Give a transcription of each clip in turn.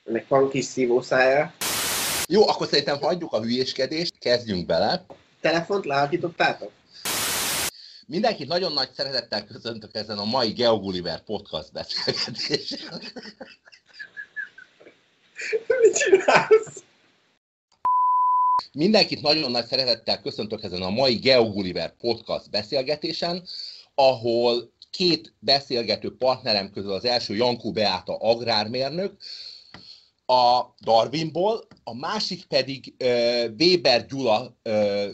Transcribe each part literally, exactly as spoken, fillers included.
Ennek van kis szívószája. Jó, akkor szerintem hagyjuk a hülyéskedést, kezdjünk bele. Telefont lealakítottátok? Mindenkit nagyon nagy szeretettel köszöntök ezen a mai GeoGulliver podcast beszélgetésen. Mit csinálsz? Mindenkit nagyon nagy szeretettel köszöntök ezen a mai GeoGulliver podcast beszélgetésen, ahol két beszélgető partnerem közül az első Jankó Beáta agrármérnök, a Darwinból, a másik pedig uh, Weber Gyula, uh,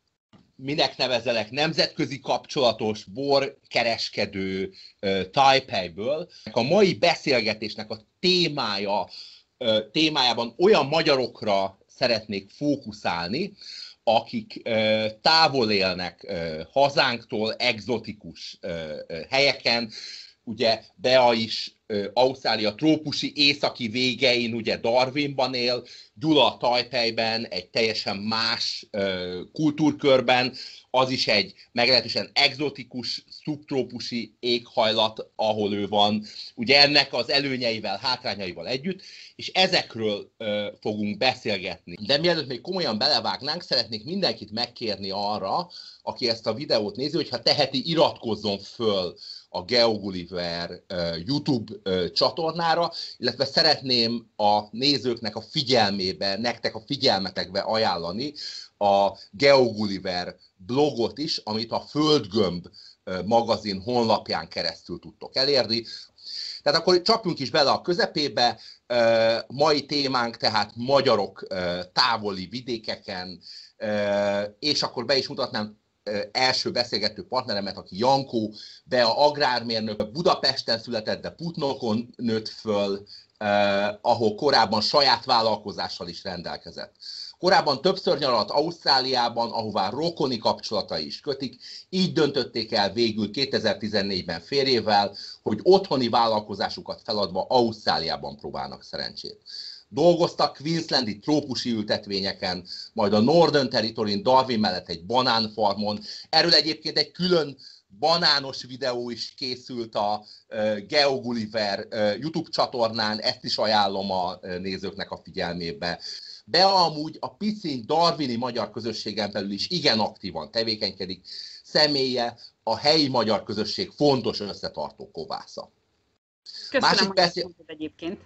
minek nevezelek, nemzetközi kapcsolatos borkereskedő uh, Taipei-ből. A mai beszélgetésnek a témája, uh, témájában olyan magyarokra szeretnék fókuszálni, akik uh, távol élnek uh, hazánktól, egzotikus uh, uh, helyeken. Ugye Bea is uh, Ausztrália trópusi északi végein, ugye Darwinban él, Gyula Taipeiben, egy teljesen más uh, kultúrkörben, az is egy meglehetősen egzotikus, szubtrópusi éghajlat, ahol ő van, ugye ennek az előnyeivel, hátrányaival együtt, és ezekről uh, fogunk beszélgetni. De mielőtt még komolyan belevágnánk, szeretnék mindenkit megkérni arra, aki ezt a videót nézi, hogyha teheti, iratkozzon föl a GeoGulliver uh, YouTube uh, csatornára, illetve szeretném a nézőknek a figyelmébe, nektek a figyelmetekbe ajánlani a GeoGulliver blogot is, amit a Földgömb uh, magazin honlapján keresztül tudtok elérni. Tehát akkor csapjunk is bele a közepébe, uh, mai témánk tehát magyarok uh, távoli vidékeken, uh, és akkor be is mutatnám első beszélgető partneremet, aki Jankó Bea agrármérnök, Budapesten született, de Putnokon nőtt föl, eh, ahol korábban saját vállalkozással is rendelkezett. Korábban többször nyaralt Ausztráliában, ahová rokoni kapcsolatai is kötik, így döntötték el végül kétezer-tizennégyben férjével, hogy otthoni vállalkozásukat feladva Ausztráliában próbálnak szerencsét. Dolgoztak Queenslandi trópusi ültetvényeken, majd a Northern Territory-n Darwin mellett egy banánfarmon. Erről egyébként egy külön banános videó is készült a uh, GeoGulliver uh, YouTube csatornán, ezt is ajánlom a uh, nézőknek a figyelmébe. Bea amúgy a pici darwini magyar közösségen belül is igen aktívan tevékenykedik, személye a helyi magyar közösség fontos összetartó kovásza. Köszönöm, másik, beszél... egyébként.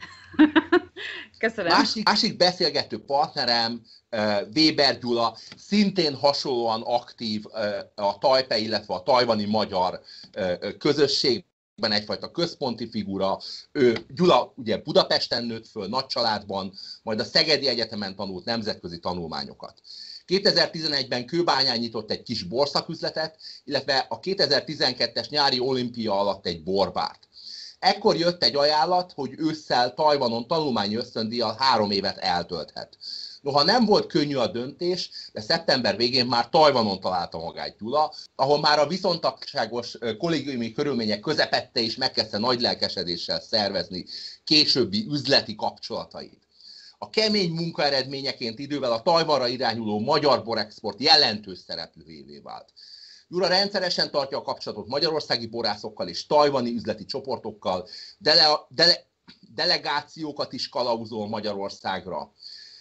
Köszönöm. Másik, másik beszélgető partnerem, Weber Gyula, szintén hasonlóan aktív a Taipei, illetve a tajvani magyar közösségben, egyfajta központi figura. Ő, Gyula ugye Budapesten nőtt föl, nagy családban, majd a Szegedi Egyetemen tanult nemzetközi tanulmányokat. kétezer-tizenegyben Kőbányán nyitott egy kis borszaküzletet, illetve a kétezer-tizenkettes nyári olimpia alatt egy borbárt. Ekkor jött egy ajánlat, hogy ősszel Tajvanon tanulmányi ösztöndíjjal három évet eltölthet. Noha nem volt könnyű a döntés, de szeptember végén már Tajvanon találta magát Gyula, ahol már a viszontagságos kollégiumi körülmények közepette is megkezdte nagy lelkesedéssel szervezni későbbi üzleti kapcsolatait. A kemény munka eredményeként idővel a Tajvanra irányuló magyar borexport jelentős szereplőjévé vált. Gyula rendszeresen tartja a kapcsolatot magyarországi borászokkal és tajvani üzleti csoportokkal, dele, dele, delegációkat is kalauzol Magyarországra.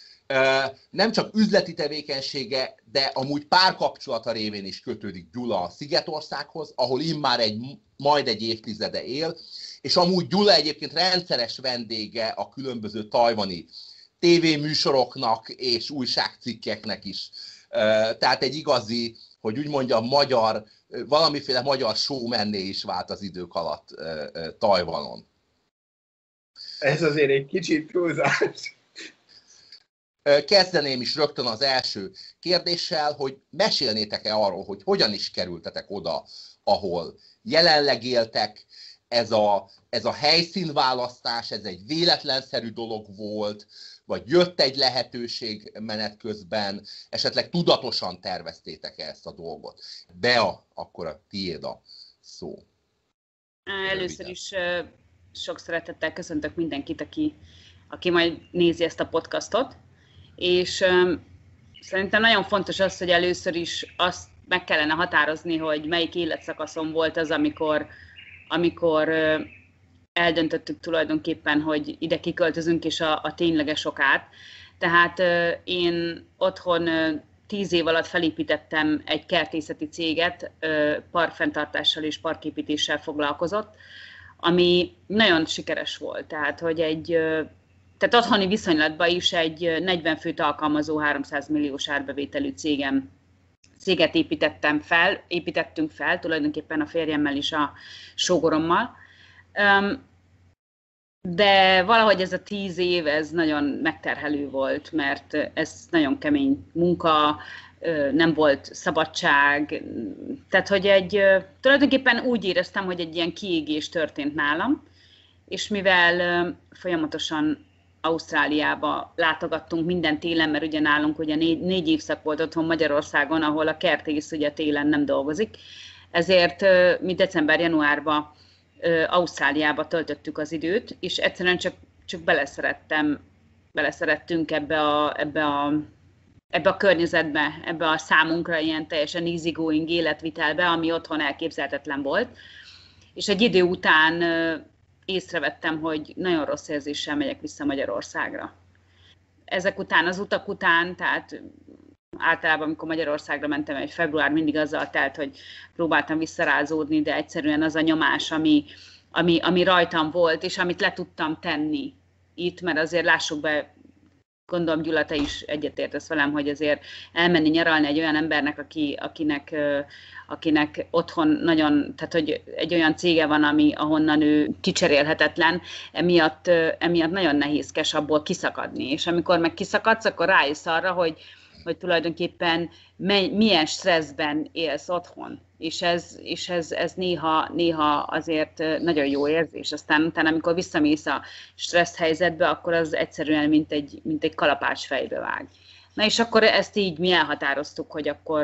Nem csak üzleti tevékenysége, de amúgy párkapcsolata révén is kötődik Gyula a Szigetországhoz, ahol immár egy, majd egy évtizede él, és amúgy Gyula egyébként rendszeres vendége a különböző tajvani tévéműsoroknak és újságcikkeknek is. Tehát egy igazi, hogy úgy mondjam, magyar, valamiféle magyar showmanné is vált az idők alatt Tajvanon. Ez azért egy kicsit túlzás. Kezdeném is rögtön az első kérdéssel, hogy mesélnétek-e arról, hogy hogyan is kerültetek oda, ahol jelenleg éltek. Ez a, ez a helyszínválasztás, ez egy véletlenszerű dolog volt, vagy jött egy lehetőség menet közben, esetleg tudatosan terveztétek-e ezt a dolgot? Bea, akkor a tiéd a szó. Először is sok szeretettel köszöntök mindenkit, aki, aki majd nézi ezt a podcastot, és szerintem nagyon fontos az, hogy először is azt meg kellene határozni, hogy melyik életszakaszom volt az, amikor, amikor eldöntöttük tulajdonképpen, hogy ide kiköltözünk, és a, a tényleges okát. Tehát én otthon tíz év alatt felépítettem egy kertészeti céget, parkfenntartással és parképítéssel foglalkozott, ami nagyon sikeres volt. Tehát, hogy egy, tehát otthoni viszonylatban is egy negyven főt alkalmazó háromszáz milliós árbevételű cégem, céget építettem fel, építettünk fel, tulajdonképpen a férjemmel és a sógorommal. De valahogy ez a tíz év, ez nagyon megterhelő volt, mert ez nagyon kemény munka, nem volt szabadság, tehát hogy egy, tulajdonképpen úgy éreztem, hogy egy ilyen kiégés történt nálam, és mivel folyamatosan Ausztráliába látogattunk minden télen, mert ugye nálunk ugye négy, négy évszak volt otthon Magyarországon, ahol a kertész ugye télen nem dolgozik, ezért mi december-januárban Ausztráliába töltöttük az időt, és egyszerűen csak, csak beleszerettem, beleszerettünk ebbe a, ebbe, a, ebbe a környezetbe, ebbe a számunkra ilyen teljesen easygoing életvitelbe, ami otthon elképzelhetetlen volt. És egy idő után észrevettem, hogy nagyon rossz érzéssel megyek vissza Magyarországra. Ezek után, az utak után, tehát általában, amikor Magyarországra mentem, egy február mindig azzal telt, hogy próbáltam visszarázódni, de egyszerűen az a nyomás, ami, ami, ami rajtam volt, és amit le tudtam tenni itt, mert azért lássuk be, gondolom Gyula, te is egyetértesz velem, hogy azért elmenni nyaralni egy olyan embernek, aki, akinek, akinek otthon nagyon, tehát hogy egy olyan cége van, ami, ahonnan ő kicserélhetetlen, emiatt, emiatt nagyon nehézkes abból kiszakadni. És amikor meg kiszakadsz, akkor rájössz arra, hogy hogy tulajdonképpen milyen stresszben élsz otthon, és ez, és ez, ez néha, néha azért nagyon jó érzés. Aztán utána, amikor visszamész a stressz helyzetbe, akkor az egyszerűen mint egy, mint egy kalapács fejbe vág. Na és akkor ezt így mi elhatároztuk, hogy akkor,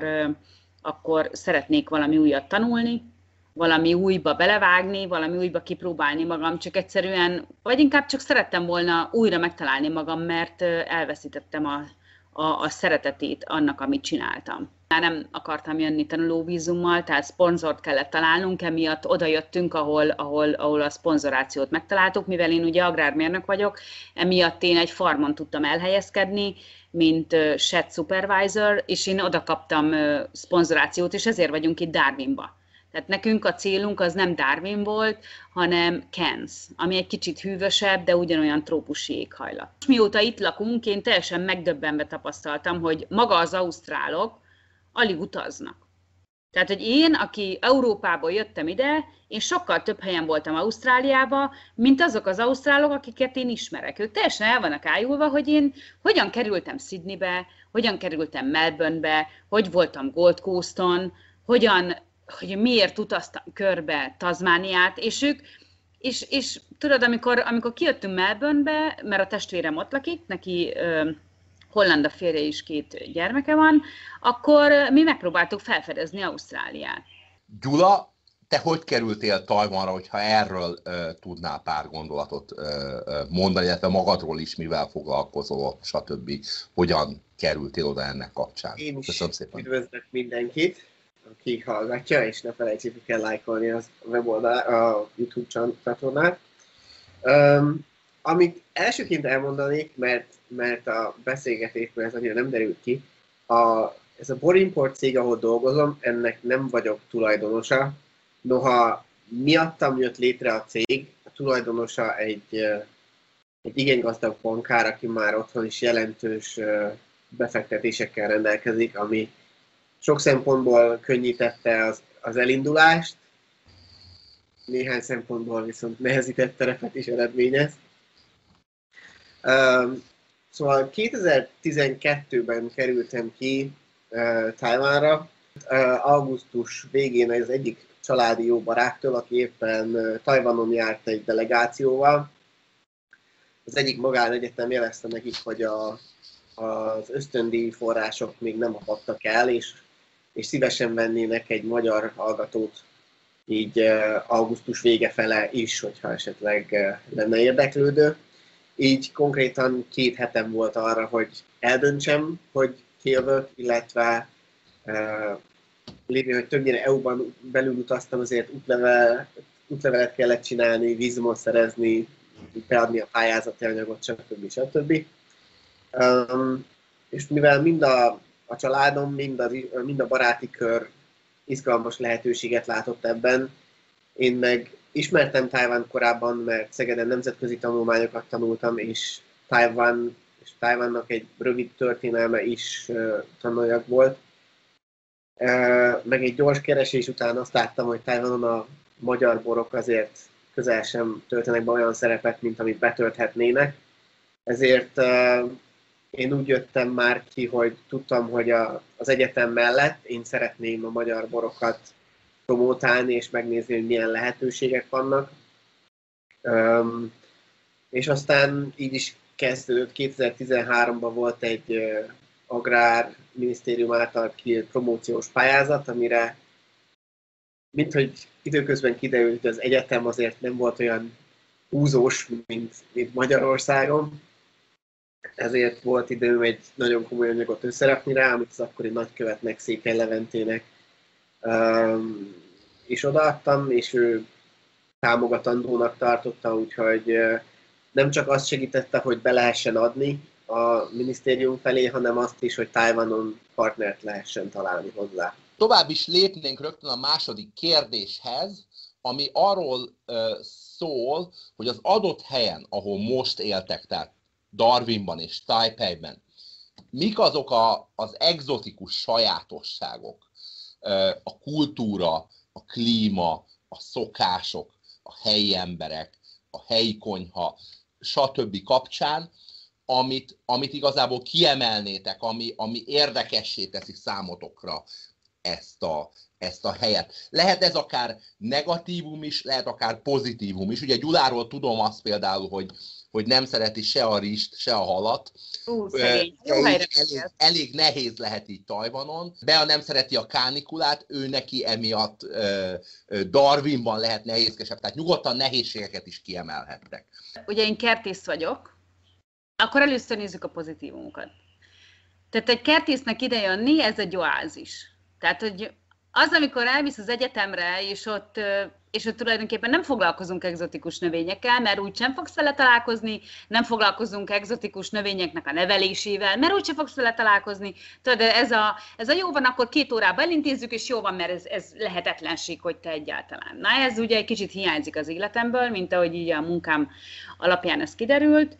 akkor szeretnék valami újat tanulni, valami újba belevágni, valami újba kipróbálni magam, csak egyszerűen, vagy inkább csak szerettem volna újra megtalálni magam, mert elveszítettem a A, a szeretetét annak, amit csináltam. Már nem akartam jönni tanulóvízummal, tehát szponzort kellett találnunk, emiatt oda jöttünk, ahol, ahol, ahol a szponzorációt megtaláltuk, mivel én ugye agrármérnök vagyok, emiatt én egy farmon tudtam elhelyezkedni, mint uh, shed supervisor, és én oda kaptam uh, szponzorációt, és ezért vagyunk itt Darwinba. Tehát nekünk a célunk az nem Darwin volt, hanem Cairns, ami egy kicsit hűvösebb, de ugyanolyan trópusi éghajlat. Mióta itt lakunk, én teljesen megdöbbenve tapasztaltam, hogy maga az ausztrálok alig utaznak. Tehát, hogy én, aki Európából jöttem ide, én sokkal több helyen voltam Ausztráliában, mint azok az ausztrálok, akiket én ismerek. Ők teljesen el vannak ájulva, hogy én hogyan kerültem Sydneybe, hogyan kerültem Melbournebe, hogy voltam Gold Coaston, hogyan... hogy miért utaztam körbe Tasmániát, és ők, és, és tudod, amikor, amikor kijöttünk Melbournebe, mert a testvérem ott lakik, neki ö, holland a férje is, két gyermeke van, akkor mi megpróbáltuk felfedezni Ausztráliát. Gyula, te hogy kerültél Tajvanra, hogyha erről ö, tudnál pár gondolatot ö, ö, mondani, illetve magadról is, mivel foglalkozol, stb. Hogyan kerültél oda ennek kapcsán? Én is Köszönöm szépen. Üdvözlök mindenkit, aki hallgatja, és ne felejtsék, hogy kell lájkolni az weboldal, a YouTube csatornát. Um, amit elsőként elmondanék, mert, mert a beszélgetésben ez annyira nem derült ki, a, ez a Borimport cég, ahol dolgozom, ennek nem vagyok tulajdonosa. Noha miattam jött létre a cég, a tulajdonosa egy, egy igen gazdag bankár, aki már otthon is jelentős befektetésekkel rendelkezik, ami sok szempontból könnyítette az, az elindulást, néhány szempontból viszont nehezített terepet is eredményez. Um, szóval kétezer-tizenkettőben kerültem ki uh, Tajvanra. Uh, augusztus végén az egyik családi jó baráttól, aki éppen uh, Tajvanon járt egy delegációval. Az egyik magánegyetem jelezte nekik, hogy a, az ösztöndíj források még nem apadtak el, és és szívesen vennének egy magyar hallgatót így augusztus vége fele is, hogyha esetleg lenne érdeklődő. Így konkrétan két hetem volt arra, hogy eldöntsem, hogy kijövök, illetve lévén, hogy többnyire é u-ban belül utaztam, azért útlevelet útlevelet kellett csinálni, vízumot szerezni, beadni a pályázati anyagot, stb. stb. Um, és mivel mind a, a családom, mind a, mind a baráti kör izgalmas lehetőséget látott ebben, én meg ismertem Tajvan korábban, mert Szegeden nemzetközi tanulmányokat tanultam, és Tajvan és Tajvannak egy rövid történelme is uh, tanulják volt. Uh, meg egy gyors keresés után azt láttam, hogy Tajvanon a magyar borok azért közel sem töltenek be olyan szerepet, mint amit betölthetnének. Ezért uh, én úgy jöttem már ki, hogy tudtam, hogy a, az egyetem mellett én szeretném a magyar borokat promótálni, és megnézni, hogy milyen lehetőségek vannak. Um, és aztán így is kezdődött, kétezer-tizenháromban volt egy uh, Agrárminisztérium által kiírt promóciós pályázat, amire minthogy időközben kiderült, hogy az egyetem azért nem volt olyan húzós, mint, mint Magyarországon. Ezért volt időm egy nagyon komoly anyagot összerakni rá, amit az akkori nagykövetnek, Székely Leventének um, is odaadtam, és ő támogatandónak tartotta, úgyhogy uh, nem csak azt segítette, hogy be lehessen adni a minisztérium felé, hanem azt is, hogy Tajvanon partnert lehessen találni hozzá. Tovább is lépnénk rögtön a második kérdéshez, ami arról uh, szól, hogy az adott helyen, ahol most éltek, tehát Darwinban és Taipeiben, mik azok a, az egzotikus sajátosságok, uh, a kultúra, a klíma, a szokások, a helyi emberek, a helyi konyha, stb. Kapcsán, amit, amit igazából kiemelnétek, ami, ami érdekessé teszi számotokra ezt a, ezt a helyet. Lehet ez akár negatívum is, lehet akár pozitívum is. Ugye Gyuláról tudom azt például, hogy, hogy nem szereti se a rizst, se a halat. Ú, szegény. Jó elég, elég, elég nehéz lehet így Tajvanon. Bea nem szereti a kánikulát, ő neki emiatt uh, Darwinban lehet nehézkesebb, tehát nyugodtan nehézségeket is kiemelhettek. Ugye én kertész vagyok, akkor először nézzük a pozitívumokat. Tehát egy kertésznek ide jönni, ez egy oázis. Tehát, hogy az, amikor elvisz az egyetemre, és ott, és ott tulajdonképpen nem foglalkozunk egzotikus növényekkel, mert úgysem fogsz vele találkozni, nem foglalkozunk egzotikus növényeknek a nevelésével, mert úgysem fogsz vele találkozni. Tudod, ez a, ez a jó van, akkor két órába elintézzük, és jó van, mert ez, ez lehetetlenség, hogy te egyáltalán. Na, ez ugye egy kicsit hiányzik az életemből, mint ahogy így a munkám alapján ez kiderült.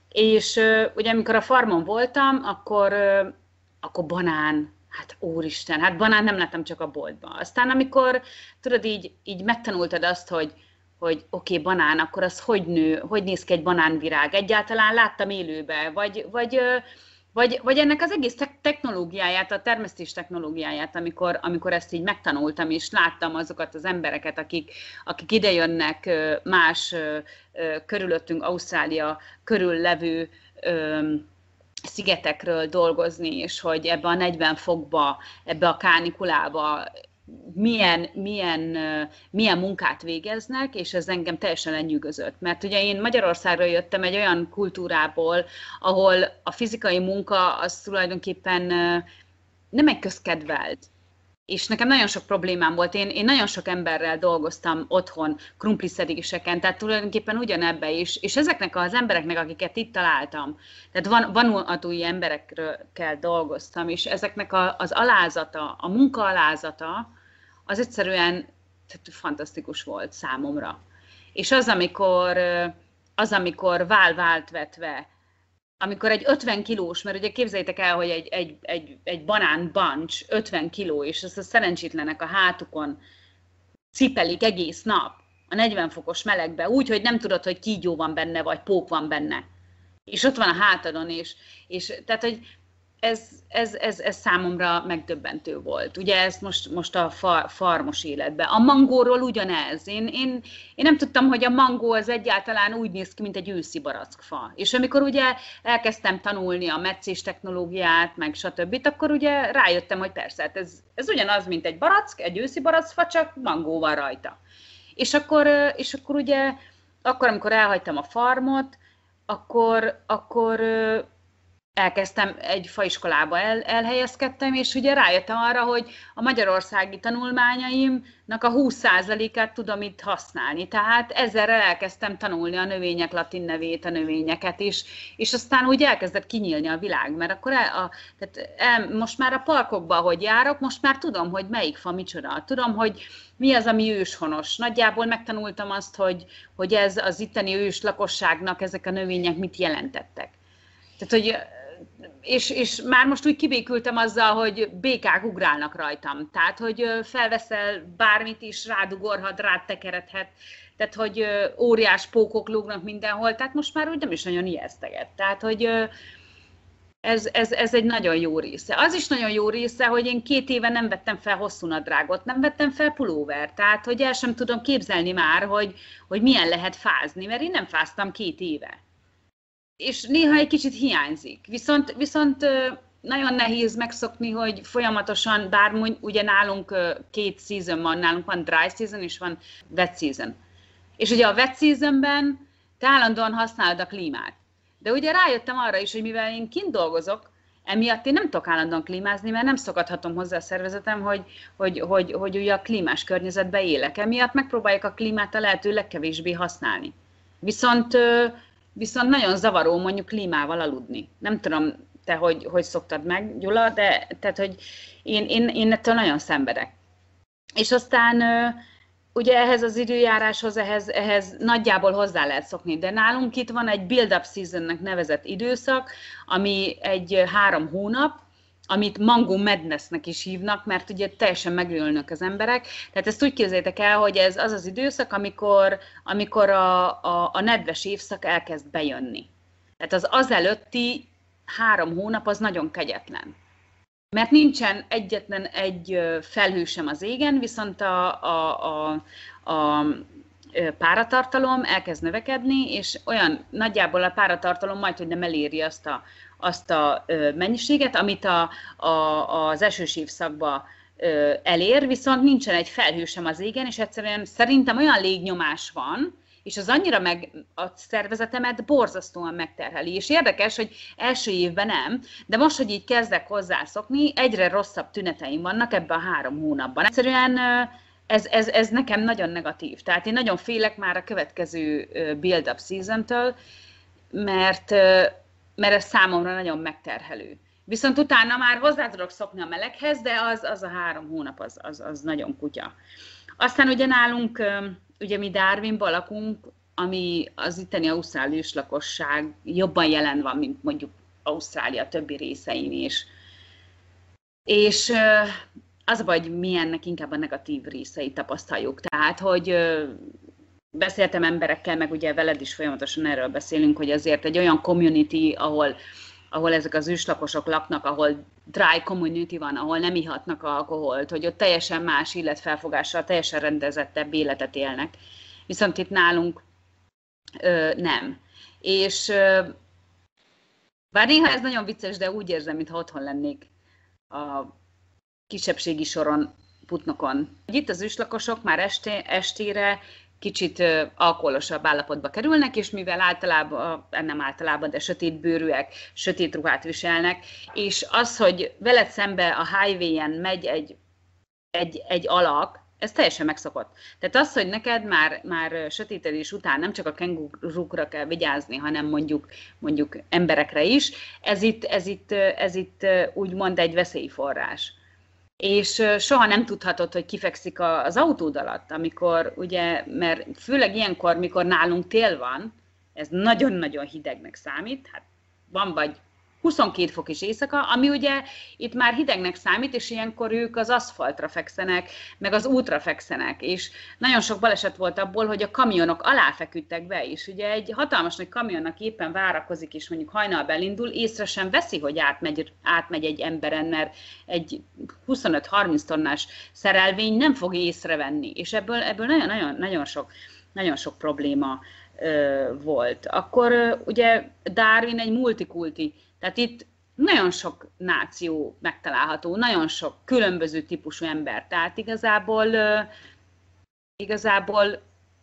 És uh, ugye amikor a farmon voltam, akkor, uh, akkor banán, hát úristen, hát banán nem láttam csak a boltban. Aztán amikor, tudod, így, így megtanultad azt, hogy, hogy oké, okay, banán, akkor az hogy nő, hogy néz ki egy banánvirág, egyáltalán láttam élőbe, vagy, vagy, uh, vagy, vagy ennek az egész technológiáját, a termesztés technológiáját, amikor, amikor ezt így megtanultam, és láttam azokat az embereket, akik, akik idejönnek más körülöttünk, Ausztrália körül levő szigetekről dolgozni, és hogy ebbe a negyven fokba, ebbe a kánikulába milyen, milyen, milyen munkát végeznek, és ez engem teljesen lenyűgözött. Mert ugye én Magyarországról jöttem egy olyan kultúrából, ahol a fizikai munka az tulajdonképpen nem egy közkedvelt. És nekem nagyon sok problémám volt. Én, én nagyon sok emberrel dolgoztam otthon, krumpliszedéseken, tehát tulajdonképpen ugyanebbe is. És ezeknek az embereknek, akiket itt találtam, tehát van, vanuatúi emberekkel dolgoztam, és ezeknek a, az alázata, a munka alázata, az egyszerűen tehát fantasztikus volt számomra. És az, amikor, az, amikor vál-vált vetve, amikor egy ötven kilós, mert ugye képzeljétek el, hogy egy, egy, egy, egy banán bunch ötven kiló, és ezt a szerencsétlenek a hátukon cipelik egész nap a negyven fokos melegbe, úgy, hogy nem tudod, hogy kígyó van benne, vagy pók van benne. És ott van a hátadon, és, és tehát, hogy ez, ez, ez, ez számomra megdöbbentő volt. Ugye ez most, most a far, farmos életben. A mangóról ugyanez. Én, én, én nem tudtam, hogy a mangó az egyáltalán úgy néz ki, mint egy őszi barackfa. És amikor ugye elkezdtem tanulni a metszés technológiát, meg stb., akkor ugye rájöttem, hogy persze, hát ez, ez ugyanaz, mint egy barack, egy őszi barackfa, csak mangó van rajta. És akkor, és akkor ugye, akkor, amikor elhagytam a farmot, akkor, akkor elkezdtem, egy faiskolába el, elhelyezkedtem, és ugye rájöttem arra, hogy a magyarországi tanulmányaimnak a húsz százalékát tudom itt használni. Tehát ezzel elkezdtem tanulni a növények latin nevét, a növényeket is, és aztán úgy elkezdett kinyílni a világ, mert akkor el, a, tehát el, most már a parkokban, ahogy járok, most már tudom, hogy melyik fa micsoda. Tudom, hogy mi az, ami őshonos. Nagyjából megtanultam azt, hogy, hogy ez az itteni ős lakosságnak ezek a növények mit jelentettek. Tehát, hogy És, és már most úgy kibékültem azzal, hogy békák ugrálnak rajtam. Tehát, hogy felveszel bármit is, rádugorhat, rád tekeredhet. Tehát, hogy óriás pókok lógnak mindenhol. Tehát most már úgy nem is nagyon ijeszteget. Tehát, hogy ez, ez, ez egy nagyon jó része. Az is nagyon jó része, hogy én két éve nem vettem fel hosszú nadrágot, nem vettem fel pulóvert. Tehát, hogy el sem tudom képzelni már, hogy, hogy milyen lehet fázni, mert én nem fáztam két éve. És néha egy kicsit hiányzik. Viszont, viszont nagyon nehéz megszokni, hogy folyamatosan, bár ugye nálunk két season van, nálunk van dry season és van wet season. És ugye a wet seasonben te állandóan használod a klímát. De ugye rájöttem arra is, hogy mivel én kint dolgozok, emiatt én nem tudok állandóan klímázni, mert nem szokathatom hozzá a szervezetem, hogy, hogy, hogy, hogy ugye a klímás környezetben élek. Emiatt megpróbáljuk a klímát a lehető legkevésbé használni. Viszont Viszont nagyon zavaró mondjuk klímával aludni. Nem tudom, te hogy, hogy szoktad meg, Gyula, de tehát, hogy én, én, én ettől nagyon szenvedek. És aztán ugye ehhez az időjáráshoz, ehhez, ehhez nagyjából hozzá lehet szokni, de nálunk itt van egy build-up seasonnek nevezett időszak, ami egy három hónap, amit Mango Madnessnek is hívnak, mert ugye teljesen megülnek az emberek. Tehát ezt úgy képzeljétek el, hogy ez az az időszak, amikor, amikor a, a, a nedves évszak elkezd bejönni. Tehát az azelőtti három hónap az nagyon kegyetlen. Mert nincsen egyetlen egy felhő sem az égen, viszont a, a, a, a páratartalom elkezd növekedni, és olyan nagyjából a páratartalom majd, hogy nem eléri azt a azt a mennyiséget, amit a, a, az esős évszakban elér, viszont nincsen egy felhő sem az égen, és egyszerűen szerintem olyan légnyomás van, és az annyira meg a szervezetemet borzasztóan megterheli. És érdekes, hogy első évben nem, de most, hogy így kezdek hozzászokni, egyre rosszabb tüneteim vannak ebben a három hónapban. Egyszerűen ez, ez, ez nekem nagyon negatív. Tehát én nagyon félek már a következő build-up season-től, mert mert ez számomra nagyon megterhelő. Viszont utána már hozzá tudok szokni a meleghez, de az, az a három hónap, az, az, az nagyon kutya. Aztán ugye nálunk, ugye mi Darwinban lakunk, ami az itteni ausztrál őslakosság jobban jelen van, mint mondjuk Ausztrália többi részein is. És az a baj, hogy mi ennek inkább a negatív részeit tapasztaljuk. Tehát, hogy beszéltem emberekkel, meg ugye veled is folyamatosan erről beszélünk, hogy azért egy olyan community, ahol, ahol ezek az őslakosok laknak, ahol dry community van, ahol nem ihatnak alkoholt, hogy ott teljesen más illetfelfogással, teljesen rendezettebb életet élnek. Viszont itt nálunk ö, nem. És ö, bár néha ez nagyon vicces, de úgy érzem, mintha otthon lennék a kisebbségi soron, Putnokon. Itt az őslakosok már esté, estére kicsit alkoholosabb állapotba kerülnek, és mivel általában, nem általában, de sötétbőrűek, sötét ruhát viselnek, és az, hogy veled szembe a highway-en megy egy, egy, egy alak, ez teljesen megszokott. Tehát az, hogy neked már, már sötétedés után nem csak a kengurukra kell vigyázni, hanem mondjuk, mondjuk emberekre is, ez itt, ez itt, ez itt úgymond egy veszélyforrás. És soha nem tudhatod, hogy kifekszik az autód alatt, amikor ugye, mert főleg ilyenkor, mikor nálunk tél van, ez nagyon-nagyon hidegnek számít, hát van vagy huszonkét fok is éjszaka, ami ugye itt már hidegnek számít, és ilyenkor ők az aszfaltra fekszenek, meg az útra fekszenek, és nagyon sok baleset volt abból, hogy a kamionok alá feküdtek be is. Ugye egy hatalmas nagy kamion, aki éppen várakozik, és mondjuk hajnalban elindul, észre sem veszi, hogy átmegy, átmegy egy emberen, mert egy huszonöt-harminc tonnás szerelvény nem fog észrevenni, és ebből, ebből nagyon, nagyon, nagyon, sok, nagyon sok probléma ö, volt. Akkor ö, ugye Darwin egy multikulti, tehát itt nagyon sok náció megtalálható, nagyon sok különböző típusú ember. Tehát igazából, igazából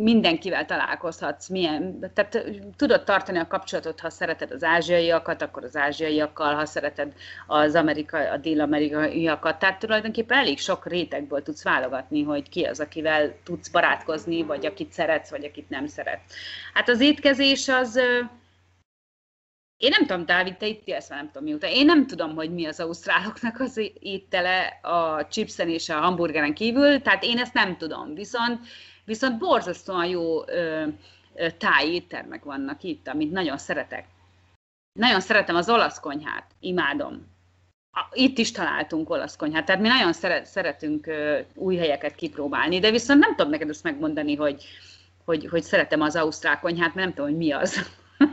mindenkivel találkozhatsz, milyen, tehát tudod tartani a kapcsolatot, ha szereted az ázsiaiakat, akkor az ázsiaiakkal, ha szereted az amerikai, a dél-amerikaiakat, tehát tulajdonképpen elég sok rétegből tudsz válogatni, hogy ki az, akivel tudsz barátkozni, vagy akit szeretsz, vagy akit nem szeretsz. Hát az étkezés az, én nem tudom, Dávid, te itt élsz, nem tudom mióta, én nem tudom, hogy mi az ausztráloknak az étele a chipsen és a hamburgeren kívül, tehát én ezt nem tudom, viszont Viszont borzasztóan jó ö, ö, tájéttermek vannak itt, amit nagyon szeretek. Nagyon szeretem az olasz konyhát, imádom. Itt is találtunk olasz konyhát, tehát mi nagyon szeret, szeretünk ö, új helyeket kipróbálni, de viszont nem tudom neked ezt megmondani, hogy, hogy, hogy szeretem az ausztrál konyhát, mert nem tudom, hogy mi az.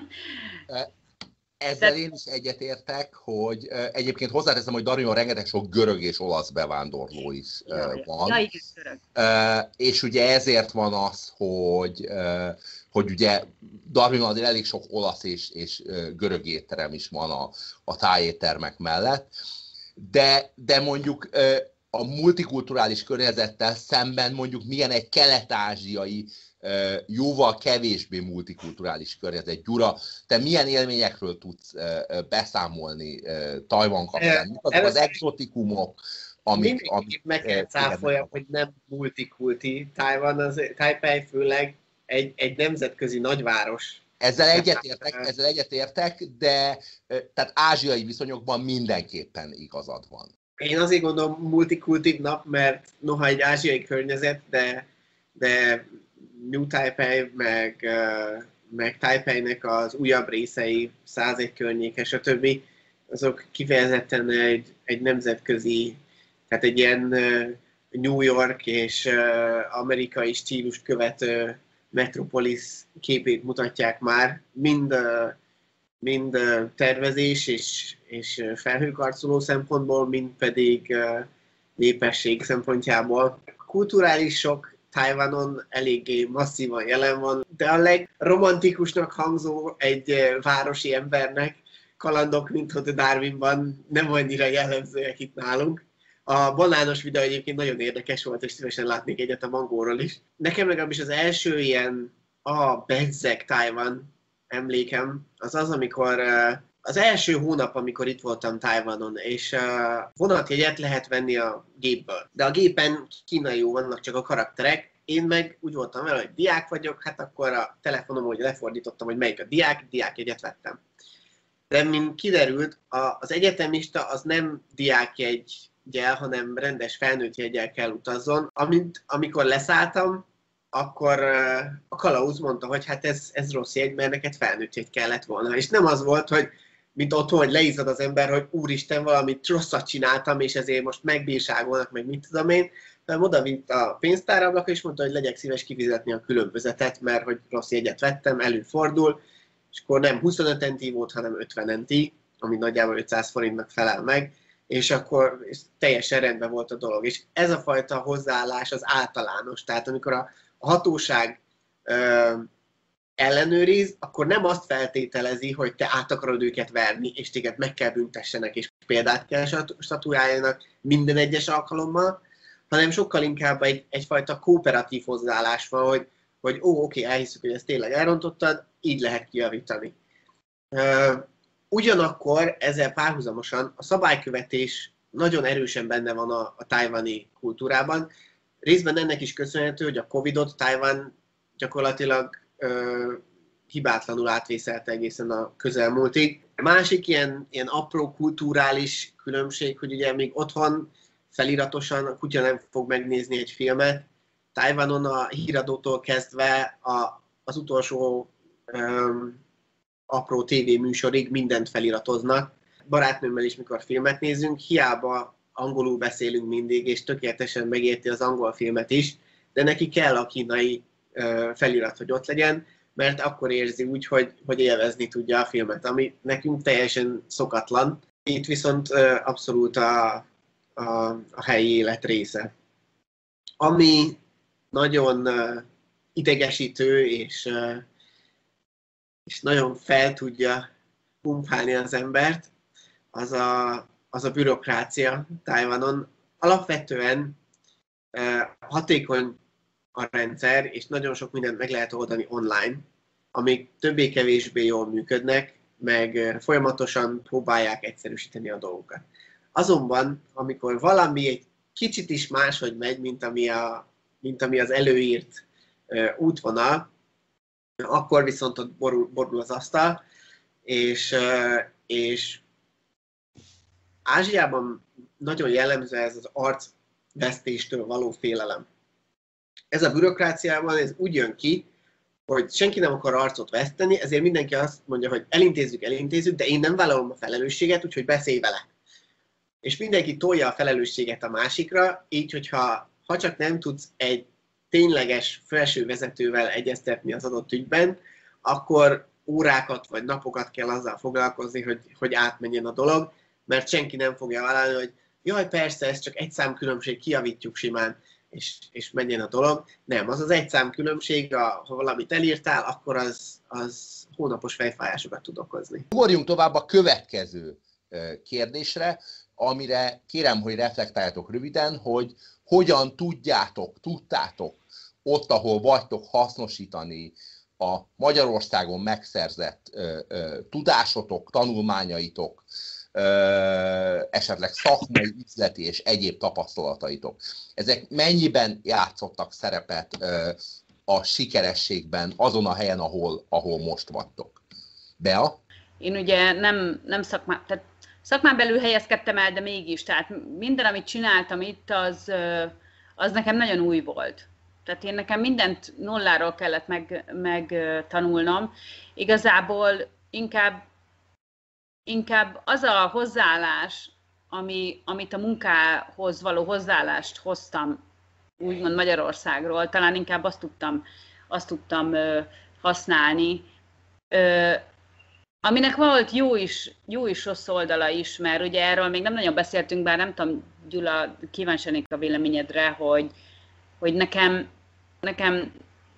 Ezzel én is egyetértek, hogy uh, egyébként hozzáteszem, hogy Darwinban rengeteg sok görög és olasz bevándorló is uh, ja, van. Ja, igen, görög. Uh, és ugye ezért van az, hogy, uh, hogy ugye Darwinban azért elég sok olasz és, és uh, görög étterem is van a, a tájéttermek mellett. De, de mondjuk uh, a multikulturális környezettel szemben mondjuk milyen egy kelet-ázsiai, jóval kevésbé multikulturális környezet. Gyura, te milyen élményekről tudsz beszámolni Tajvan kapcsán? Mik azok az exotikumok, amik... amik meg kell cáfoljam, hogy nem multikulti. Tajvan, az Taipei főleg egy, egy nemzetközi nagyváros. Ezzel egyetértek, ezzel egyetértek, de tehát ázsiai viszonyokban mindenképpen igazad van. Én azért gondolom multikultibbnak, mert noha egy ázsiai környezet, de, de New Taipei, meg, uh, meg Taipeinek az újabb részei, százegy környéke, stb. Azok kifejezetten egy, egy nemzetközi, tehát egy ilyen uh, New York és uh, amerikai stílust követő metropolis képét mutatják már, mind, uh, mind uh, tervezés és, és felhőkarcoló szempontból, mind pedig uh, népesség szempontjából. Kulturális sok Tajvanon eléggé masszívan jelen van, de a legromantikusnak hangzó egy városi embernek kalandok, mint ott Darwinban nem annyira jellemzőek itt nálunk. A banános videó egyébként nagyon érdekes volt, és szívesen látnék egyet a mangóról is. Nekem legalábbis az első ilyen a bezzeg Tajvan emlékem, az az, amikor az első hónap, amikor itt voltam Tajvanon, és vonatjegyet lehet venni a gépből. De a gépen kínaiul vannak csak a karakterek, én meg úgy voltam vele, hogy diák vagyok, hát akkor a telefonom, hogy lefordítottam, hogy melyik a diák, diákjegyet vettem. De mint kiderült, az egyetemista az nem diákjeggyel, hanem rendes felnőtt jeggyel kell utazzon. Amint, amikor leszálltam, akkor a kalauz mondta, hogy hát ez, ez rossz jegy, mert neked felnőtt jegy kellett volna. És nem az volt, hogy mint otthon, hogy leizzad az ember, hogy úristen, valamit rosszat csináltam, és ezért most megbírságolnak, meg mit tudom én, hanem oda vitt a pénztárablakra, és mondta, hogy legyek szíves kifizetni a különbözetet, mert hogy rossz jegyet vettem, előfordul, és akkor nem huszonöt centi volt, hanem ötven centi, ami nagyjából ötszáz forintnak felel meg, és akkor teljesen rendben volt a dolog. És ez a fajta hozzáállás az általános, tehát amikor a, a hatóság ö, ellenőriz, akkor nem azt feltételezi, hogy te át akarod őket verni, és téged meg kell büntessenek, és példát kell statuáljanak minden egyes alkalommal, hanem sokkal inkább egy, egyfajta kooperatív hozzáállás van, hogy, hogy ó, oké, elhiszük, hogy ezt tényleg elrontottad, így lehet kijavítani. Ugyanakkor ezzel párhuzamosan a szabálykövetés nagyon erősen benne van a, a tajvani kultúrában. Részben ennek is köszönhető, hogy a Covidot Tajvan gyakorlatilag ö, hibátlanul átvészelte egészen a közelmúltig. A másik ilyen, ilyen apró kulturális különbség, hogy ugye még otthon feliratosan a kutya nem fog megnézni egy filmet. Tajvanon a híradótól kezdve a, az utolsó ö, apró tévéműsorig mindent feliratoznak. Barátnőmmel is, mikor filmet nézünk, hiába angolul beszélünk mindig, és tökéletesen megérti az angol filmet is, de neki kell a kínai uh, felirat, hogy ott legyen, mert akkor érzi úgy, hogy, hogy élvezni tudja a filmet, ami nekünk teljesen szokatlan. Itt viszont uh, abszolút a, a, a helyi élet része. Ami nagyon uh, idegesítő, és uh, és nagyon fel tudja pumpálni az embert, az a, az a bürokrácia Tajvanon. Alapvetően eh, hatékony a rendszer, és nagyon sok mindent meg lehet oldani online, amik többé-kevésbé jól működnek, meg folyamatosan próbálják egyszerűsíteni a dolgokat. Azonban, amikor valami egy kicsit is máshogy megy, mint ami, a, mint ami az előírt uh, útvonal, akkor viszont ott borul, borul az asztal, és, uh, és Ázsiában nagyon jellemző ez az arcvesztéstől való félelem. Ez a bürokráciában ez úgy jön ki, hogy senki nem akar arcot veszteni, ezért mindenki azt mondja, hogy elintézzük, elintézzük, de én nem vállalom a felelősséget, úgyhogy beszélj vele. És mindenki tolja a felelősséget a másikra, így, hogyha ha csak nem tudsz egy tényleges felső vezetővel egyeztetni az adott ügyben, akkor órákat vagy napokat kell azzal foglalkozni, hogy, hogy átmenjen a dolog, mert senki nem fogja vállalni, hogy jaj, persze, ez csak egy szám különbség, kijavítjuk simán, és, és menjen a dolog. Nem, az az egy szám különbség, ha valamit elírtál, akkor az, az hónapos fejfájásokat tud okozni. Ugorjunk tovább a következő kérdésre, amire kérem, hogy reflektáljatok röviden, hogy hogyan tudjátok, tudtátok ott, ahol vagytok, hasznosítani a Magyarországon megszerzett ö, ö, tudásotok, tanulmányaitok, ö, esetleg szakmai, üzleti és egyéb tapasztalataitok. Ezek mennyiben játszottak szerepet ö, a sikerességben azon a helyen, ahol, ahol most vagytok? Bea? Én ugye nem, nem szakmá, tehát szakmán belül helyezkedtem el, de mégis, tehát minden, amit csináltam itt, az, az nekem nagyon új volt. Tehát én nekem mindent nulláról kellett meg, megtanulnom. Igazából inkább, inkább az a hozzáállás, ami, amit a munkához való hozzáállást hoztam, úgymond Magyarországról, talán inkább azt tudtam, azt tudtam használni, aminek volt jó is, jó is rossz oldala is, mert ugye erről még nem nagyon beszéltünk, bár nem tudom, Gyula, kíváncsi a véleményedre, hogy, hogy nekem, nekem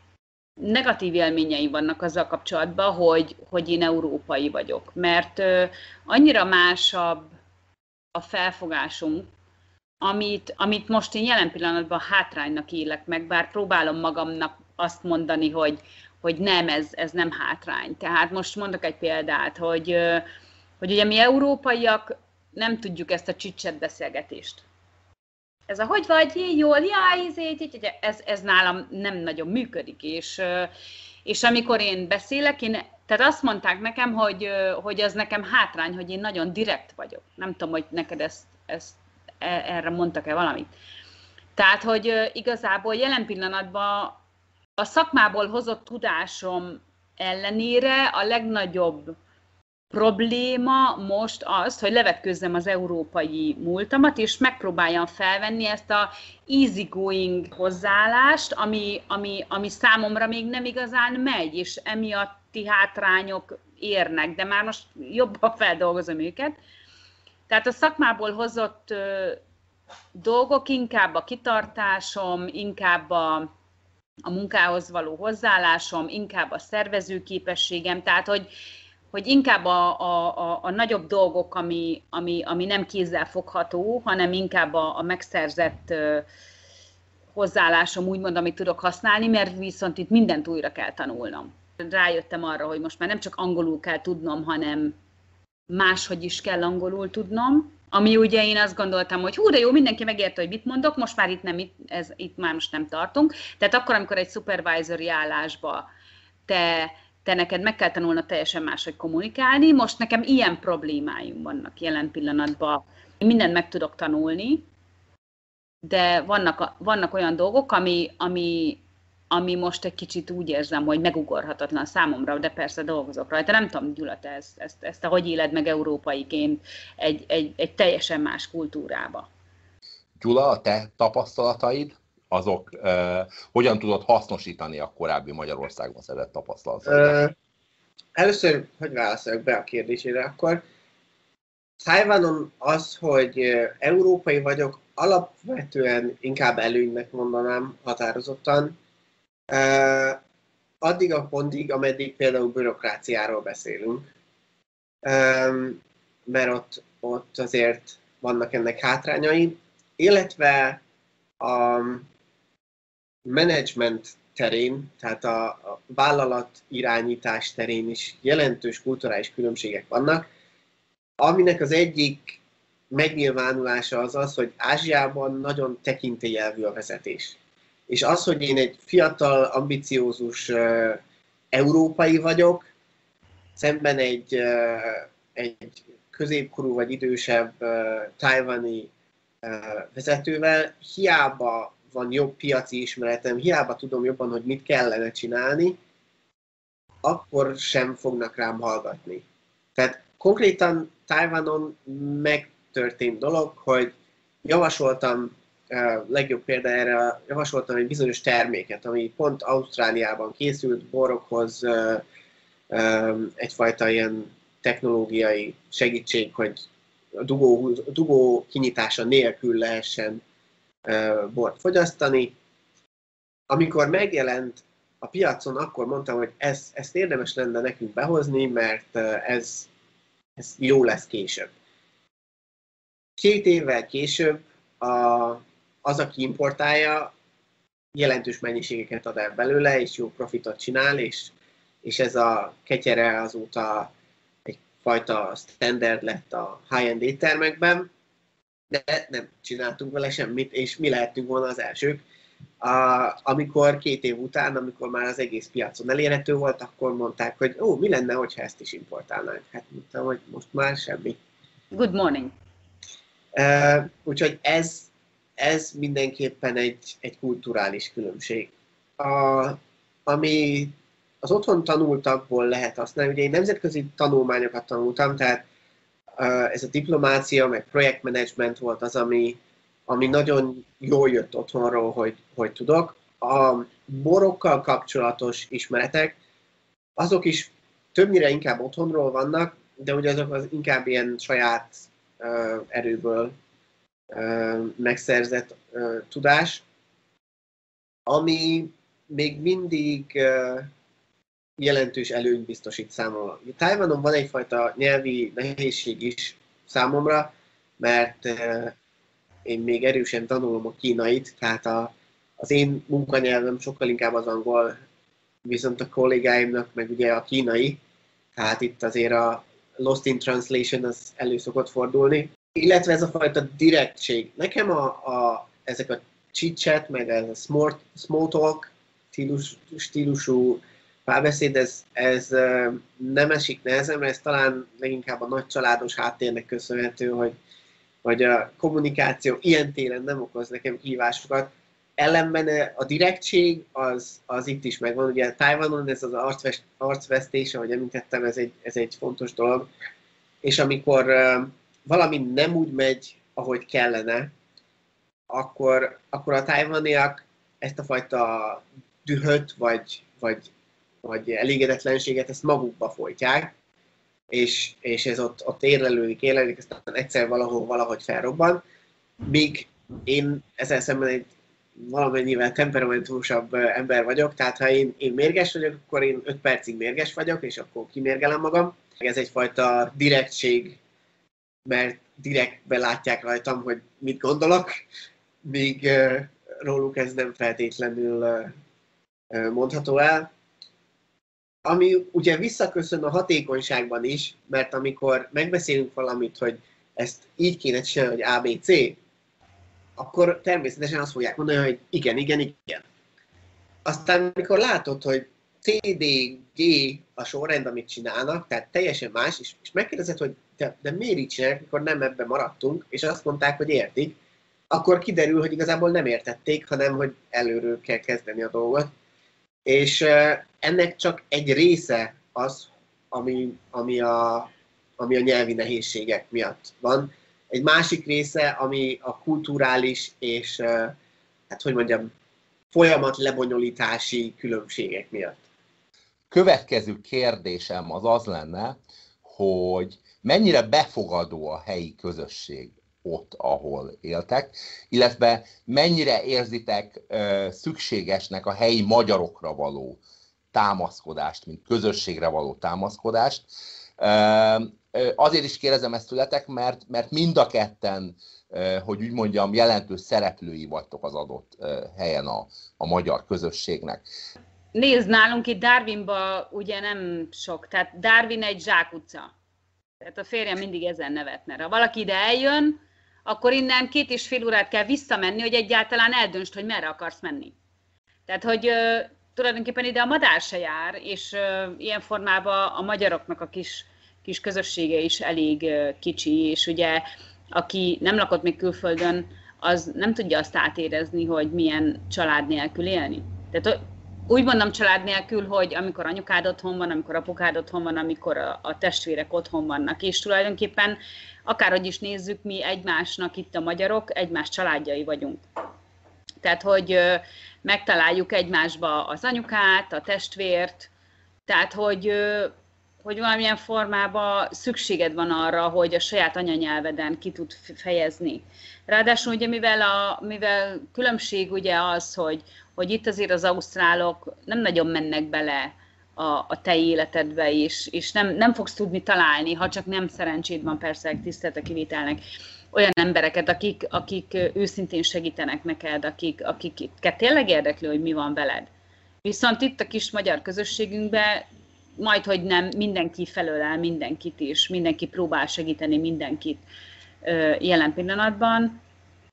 negatív élményei vannak azzal kapcsolatban, hogy, hogy én európai vagyok. Mert uh, annyira másabb a felfogásunk, amit, amit most én jelen pillanatban hátránynak élek meg, bár próbálom magamnak azt mondani, hogy hogy nem, ez, ez nem hátrány. Tehát most mondok egy példát, hogy, hogy ugye mi európaiak nem tudjuk ezt a csicset beszélgetést. Ez a hogy vagy, így jól, jaj, ez, ez nálam nem nagyon működik. És, és amikor én beszélek, én, tehát azt mondták nekem, hogy, hogy az nekem hátrány, hogy én nagyon direkt vagyok. Nem tudom, hogy neked ezt, ezt, erre mondtak-e valamit. Tehát, hogy igazából jelen pillanatban a szakmából hozott tudásom ellenére a legnagyobb probléma most az, hogy levetkőzzem az európai múltamat, és megpróbáljam felvenni ezt a easygoing hozzáállást, ami, ami, ami számomra még nem igazán megy, és emiatti hátrányok érnek, de már most jobban feldolgozom őket. Tehát a szakmából hozott ö, dolgok inkább a kitartásom, inkább a a munkához való hozzáállásom, inkább a szervezőképességem, tehát hogy, hogy inkább a, a, a, a nagyobb dolgok, ami, ami, ami nem kézzel fogható, hanem inkább a, a megszerzett uh, hozzáállásom, úgymond, amit tudok használni, mert viszont itt mindent újra kell tanulnom. Rájöttem arra, hogy most már nem csak angolul kell tudnom, hanem máshogy is kell angolul tudnom, ami ugye én azt gondoltam, hogy hú, de jó, mindenki megérte, hogy mit mondok, most már itt, nem, itt, ez, itt már most nem tartunk. Tehát akkor, amikor egy supervisory állásba te, te neked meg kell tanulnod teljesen máshogy kommunikálni, most nekem ilyen problémáim vannak jelen pillanatban. Én mindent meg tudok tanulni, de vannak, vannak olyan dolgok, ami, ami, ami most egy kicsit úgy érzem, hogy megugorhatatlan számomra, de persze dolgozok rajta. Nem tudom, Gyula, te ezt, ezt, ezt hogy éled meg európaiként egy, egy, egy teljesen más kultúrába? Gyula, a te tapasztalataid, azok uh, hogyan tudod hasznosítani a korábbi Magyarországon szerzett tapasztalatokat? Uh, először, hogy válaszoljak be a kérdésére, akkor Taiwanon az, hogy európai vagyok, alapvetően inkább előnynek mondanám határozottan, Uh, addig a pontig, ameddig például bürokráciáról beszélünk, um, mert ott, ott azért vannak ennek hátrányai, illetve a, menedzsment terén, tehát a, a vállalat irányítás terén is jelentős kulturális különbségek vannak, aminek az egyik megnyilvánulása az az, hogy Ázsiában nagyon tekintélyelvű a vezetés. És az, hogy én egy fiatal, ambiciózus uh, európai vagyok, szemben egy, uh, egy középkorú vagy idősebb uh, tajvani uh, vezetővel, hiába van jobb piaci ismeretem, hiába tudom jobban, hogy mit kellene csinálni, akkor sem fognak rám hallgatni. Tehát konkrétan Tajvanon megtörtént dolog, hogy javasoltam, uh, legjobb példa erre, javasoltam egy bizonyos terméket, ami pont Ausztráliában készült, borokhoz uh, um, egyfajta ilyen technológiai segítség, hogy a dugó, dugó kinyitása nélkül lehessen uh, bort fogyasztani. Amikor megjelent a piacon, akkor mondtam, hogy ez, ezt érdemes lenne nekünk behozni, mert uh, ez, ez jó lesz később. Két évvel később a, az, aki importálja, jelentős mennyiségeket ad el belőle, és jó profitot csinál, és, és ez a ketyere azóta egyfajta standard lett a high-end éttermekben, de nem csináltunk vele semmit, és mi lehettünk volna az elsők. A, amikor két év után, amikor már az egész piacon elérhető volt, akkor mondták, hogy ó, mi lenne, hogyha ezt is importálnánk. Hát mondtam, hogy most már semmi. Good morning. Uh, úgyhogy ez, ez mindenképpen egy, egy kulturális különbség. A, ami az otthon tanultakból lehet használni, ugye én nemzetközi tanulmányokat tanultam, tehát uh, ez a diplomácia, meg projektmenedzsment volt az, ami, ami nagyon jól jött otthonról, hogy, hogy tudok. A borokkal kapcsolatos ismeretek, azok is többnyire inkább otthonról vannak, de ugye azok az inkább ilyen saját uh, erőből uh, megszerzett uh, tudás, ami még mindig uh, jelentős előnyt biztosít számomra. Tajvanon van egyfajta nyelvi nehézség is számomra, mert uh, én még erősen tanulom a kínait, tehát a, az én munkanyelvem sokkal inkább az angol, viszont a kollégáimnak meg ugye a kínai, tehát itt azért a lost in translation az elő szokott fordulni. Illetve ez a fajta direktség. Nekem a, a, ezek a chit-chat, meg ez a small, small talk stílus, stílusú párbeszéd, ez, ez nem esik nehezemre, ez talán leginkább a nagy családos háttérnek köszönhető, hogy hogy a kommunikáció ilyen téren nem okoz nekem kihívásokat. Ellenben a direktség az, az itt is megvan. Ugye Tajvanon ez az arcvest, arcvesztés, ahogy említettem, ez egy, ez egy fontos dolog. És amikor uh, valami nem úgy megy, ahogy kellene, akkor, akkor a tajvaniak ezt a fajta dühöt, vagy, vagy, vagy elégedetlenséget, ezt magukba folytják. És, és ez ott, ott érlelődik, érlelődik, aztán egyszer valahol valahogy felrobban. Míg én ezzel szemben egy valamennyivel temperamentusabb ember vagyok, tehát ha én, én mérges vagyok, akkor én öt percig mérges vagyok, és akkor kimérgelem magam. Ez egyfajta direktség, mert direktbe látják rajtam, hogy mit gondolok, míg uh, róluk ez nem feltétlenül uh, mondható el. Ami ugye visszaköszön a hatékonyságban is, mert amikor megbeszélünk valamit, hogy ezt így kéne csinálni, hogy á bé cé, akkor természetesen azt fogják mondani, hogy igen, igen, igen. Aztán, amikor látod, hogy cé dé gé a sorrend, amit csinálnak, tehát teljesen más, és, és megkérdezed, hogy de, de miért így csinálják, mikor nem ebben maradtunk, és azt mondták, hogy értik, akkor kiderül, hogy igazából nem értették, hanem hogy előről kell kezdeni a dolgot. És uh, ennek csak egy része az, ami, ami, a, ami a nyelvi nehézségek miatt van. Egy másik része, ami a kulturális és, uh, hát hogy mondjam, folyamat lebonyolítási különbségek miatt. Következő kérdésem az az lenne, hogy mennyire befogadó a helyi közösség ott, ahol éltek, illetve mennyire érzitek ö, szükségesnek a helyi magyarokra való támaszkodást, mint közösségre való támaszkodást. Azért is kérdezem ezt tőletek, mert, mert mind a ketten, hogy úgy mondjam, jelentős szereplői vagytok az adott helyen a, a magyar közösségnek. Nézd, nálunk itt Darwinban ugye nem sok, tehát Darwin egy zsákutca. Tehát a férjem mindig ezen nevetne. Ha valaki ide eljön, akkor innen két és fél órát kell visszamenni, hogy egyáltalán eldöntsd, hogy merre akarsz menni. Tehát, hogy uh, tulajdonképpen ide a madár se jár, és uh, ilyen formában a magyaroknak a kis, kis közössége is elég uh, kicsi, és ugye aki nem lakott még külföldön, az nem tudja azt átérezni, hogy milyen család nélkül élni. Tehát úgy mondom család nélkül, hogy amikor anyukád otthon van, amikor apukád otthon van, amikor a, a testvérek otthon vannak, és tulajdonképpen akárhogy is nézzük, mi egymásnak itt a magyarok, egymás családjai vagyunk. Tehát, hogy ö, megtaláljuk egymásba az anyukát, a testvért, tehát, hogy, ö, hogy valamilyen formában szükséged van arra, hogy a saját anyanyelveden ki tud fejezni. Ráadásul ugye mivel, a, mivel különbség ugye az, hogy, hogy itt azért az ausztrálok nem nagyon mennek bele a, a te életedbe is, és nem, nem fogsz tudni találni, ha csak nem szerencséd van, persze tisztelt a kivételnek, olyan embereket, akik, akik őszintén segítenek neked, akik, akiket tényleg érdekli, hogy mi van veled. Viszont itt a kis magyar közösségünkben majdhogy nem mindenki felölel mindenkit is, mindenki próbál segíteni mindenkit jelen pillanatban.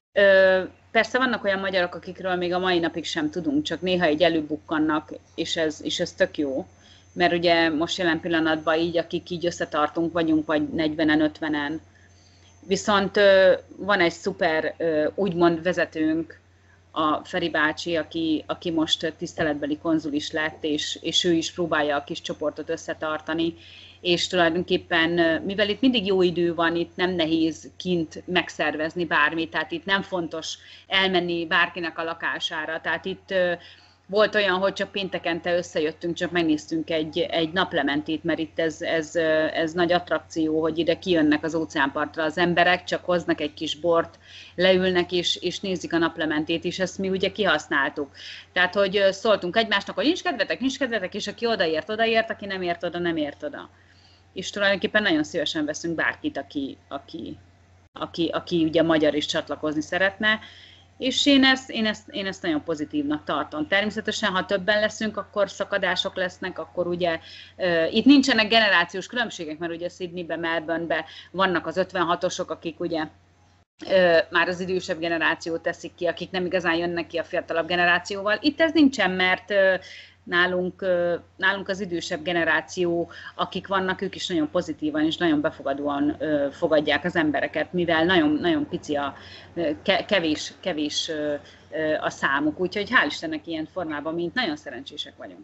Persze vannak olyan magyarok, akikről még a mai napig sem tudunk, csak néha egy előbukkannak, és ez, és ez tök jó. Mert ugye most jelen pillanatban így, akik így összetartunk vagyunk, vagy negyvenen, ötvenen. Viszont van egy szuper, úgymond vezetőnk, a Feri bácsi, aki, aki most tiszteletbeli konzul is lett, és, és ő is próbálja a kis csoportot összetartani, és tulajdonképpen, mivel itt mindig jó idő van, itt nem nehéz kint megszervezni bármit, tehát itt nem fontos elmenni bárkinek a lakására, tehát itt volt olyan, hogy csak péntekente összejöttünk, csak megnéztünk egy, egy naplementét, mert itt ez, ez, ez nagy attrakció, hogy ide kijönnek az óceánpartra az emberek, csak hoznak egy kis bort, leülnek és, és nézik a naplementét, és ezt mi ugye kihasználtuk. Tehát, hogy szóltunk egymásnak, hogy nincs kedvetek, nincs kedvetek, és aki odaért, odaért, aki nem ért oda, nem ért oda. És tulajdonképpen nagyon szívesen veszünk bárkit, aki, aki, aki, aki ugye magyar is csatlakozni szeretne. És én ezt, én, ezt, én ezt nagyon pozitívnak tartom. Természetesen, ha többen leszünk, akkor szakadások lesznek, akkor ugye uh, itt nincsenek generációs különbségek, mert ugye Sydneyben, Melbourneben vannak az ötvenhatosok, akik ugye uh, már az idősebb generációt teszik ki, akik nem igazán jönnek ki a fiatalabb generációval. Itt ez nincsen, mert uh, nálunk, uh, nálunk az idősebb generáció, akik vannak, ők is nagyon pozitívan és nagyon befogadóan uh, fogadják az embereket, mivel nagyon, nagyon pici a uh, kevés, kevés uh, uh, a számuk. Úgyhogy hál' Istennek ilyen formában, mint nagyon szerencsések vagyunk.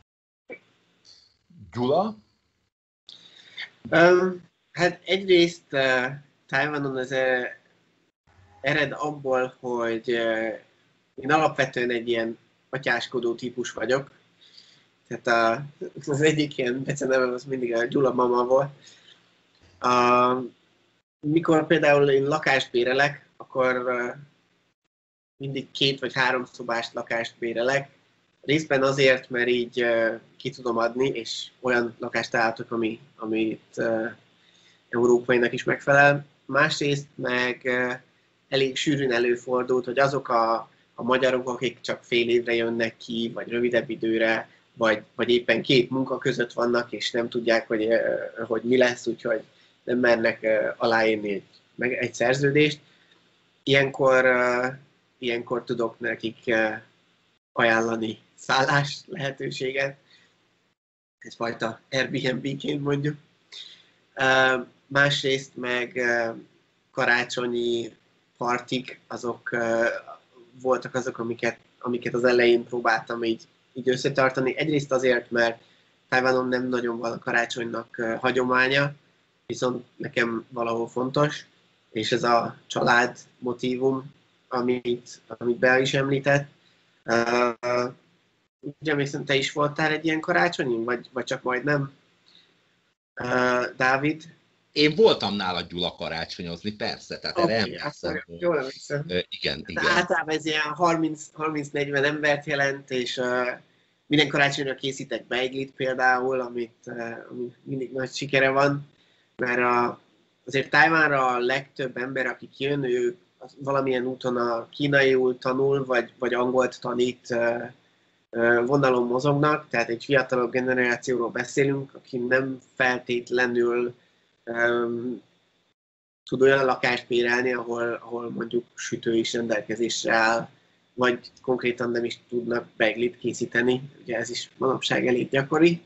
Gyula? Um, hát egyrészt uh, Tajvanon ez uh, ered abból, hogy uh, én alapvetően egy ilyen atyáskodó típus vagyok. Tehát a, az egyik ilyen becenevem az mindig a Gyula mama volt. A, mikor például én lakást bérelek, akkor uh, mindig két vagy három szobás lakást bérelek. Részben azért, mert így uh, ki tudom adni, és olyan lakást találtok, ami, amit uh, európainak is megfelel. Másrészt meg uh, elég sűrűn előfordult, hogy azok a, a magyarok, akik csak fél évre jönnek ki, vagy rövidebb időre, vagy, vagy éppen két munka között vannak, és nem tudják, hogy, uh, hogy mi lesz, úgyhogy nem mernek uh, aláírni egy, meg egy szerződést. Ilyenkor, uh, ilyenkor tudok nekik uh, ajánlani szállás lehetőséget, egyfajta Airbnb-ként mondjuk. Uh, másrészt meg uh, karácsonyi partik, azok uh, voltak azok, amiket, amiket az elején próbáltam így, így összetartani. Egyrészt azért, mert Tajvanon nem nagyon van a karácsonynak uh, hagyománya, viszont nekem valahol fontos, és ez a család motívum, amit, amit Bea is említett. Uh, Úgy emlékszem, te is voltál egy ilyen karácsonyin, vagy, vagy csak majdnem? Uh, Dávid? Én voltam nála Gyula karácsonyozni, persze, tehát Okay, erre emlékszem. Jól emlékszem. Uh, igen, igen. Általában ez ilyen harminc-negyven embert jelent, és, uh, minden karácsonyra készítek beiglit például, amit, ami mindig nagy sikere van, mert a, azért Tajvánra a legtöbb ember, aki jön, ő valamilyen úton a kínaiul tanul, vagy, vagy angolt tanít, vonalon mozognak, tehát egy fiatalabb generációról beszélünk, aki nem feltétlenül um, tud olyan lakást bérelni, ahol, ahol mondjuk sütő is rendelkezésre áll, vagy konkrétan nem is tudnak beiglit készíteni, ugye ez is manapság elég gyakori.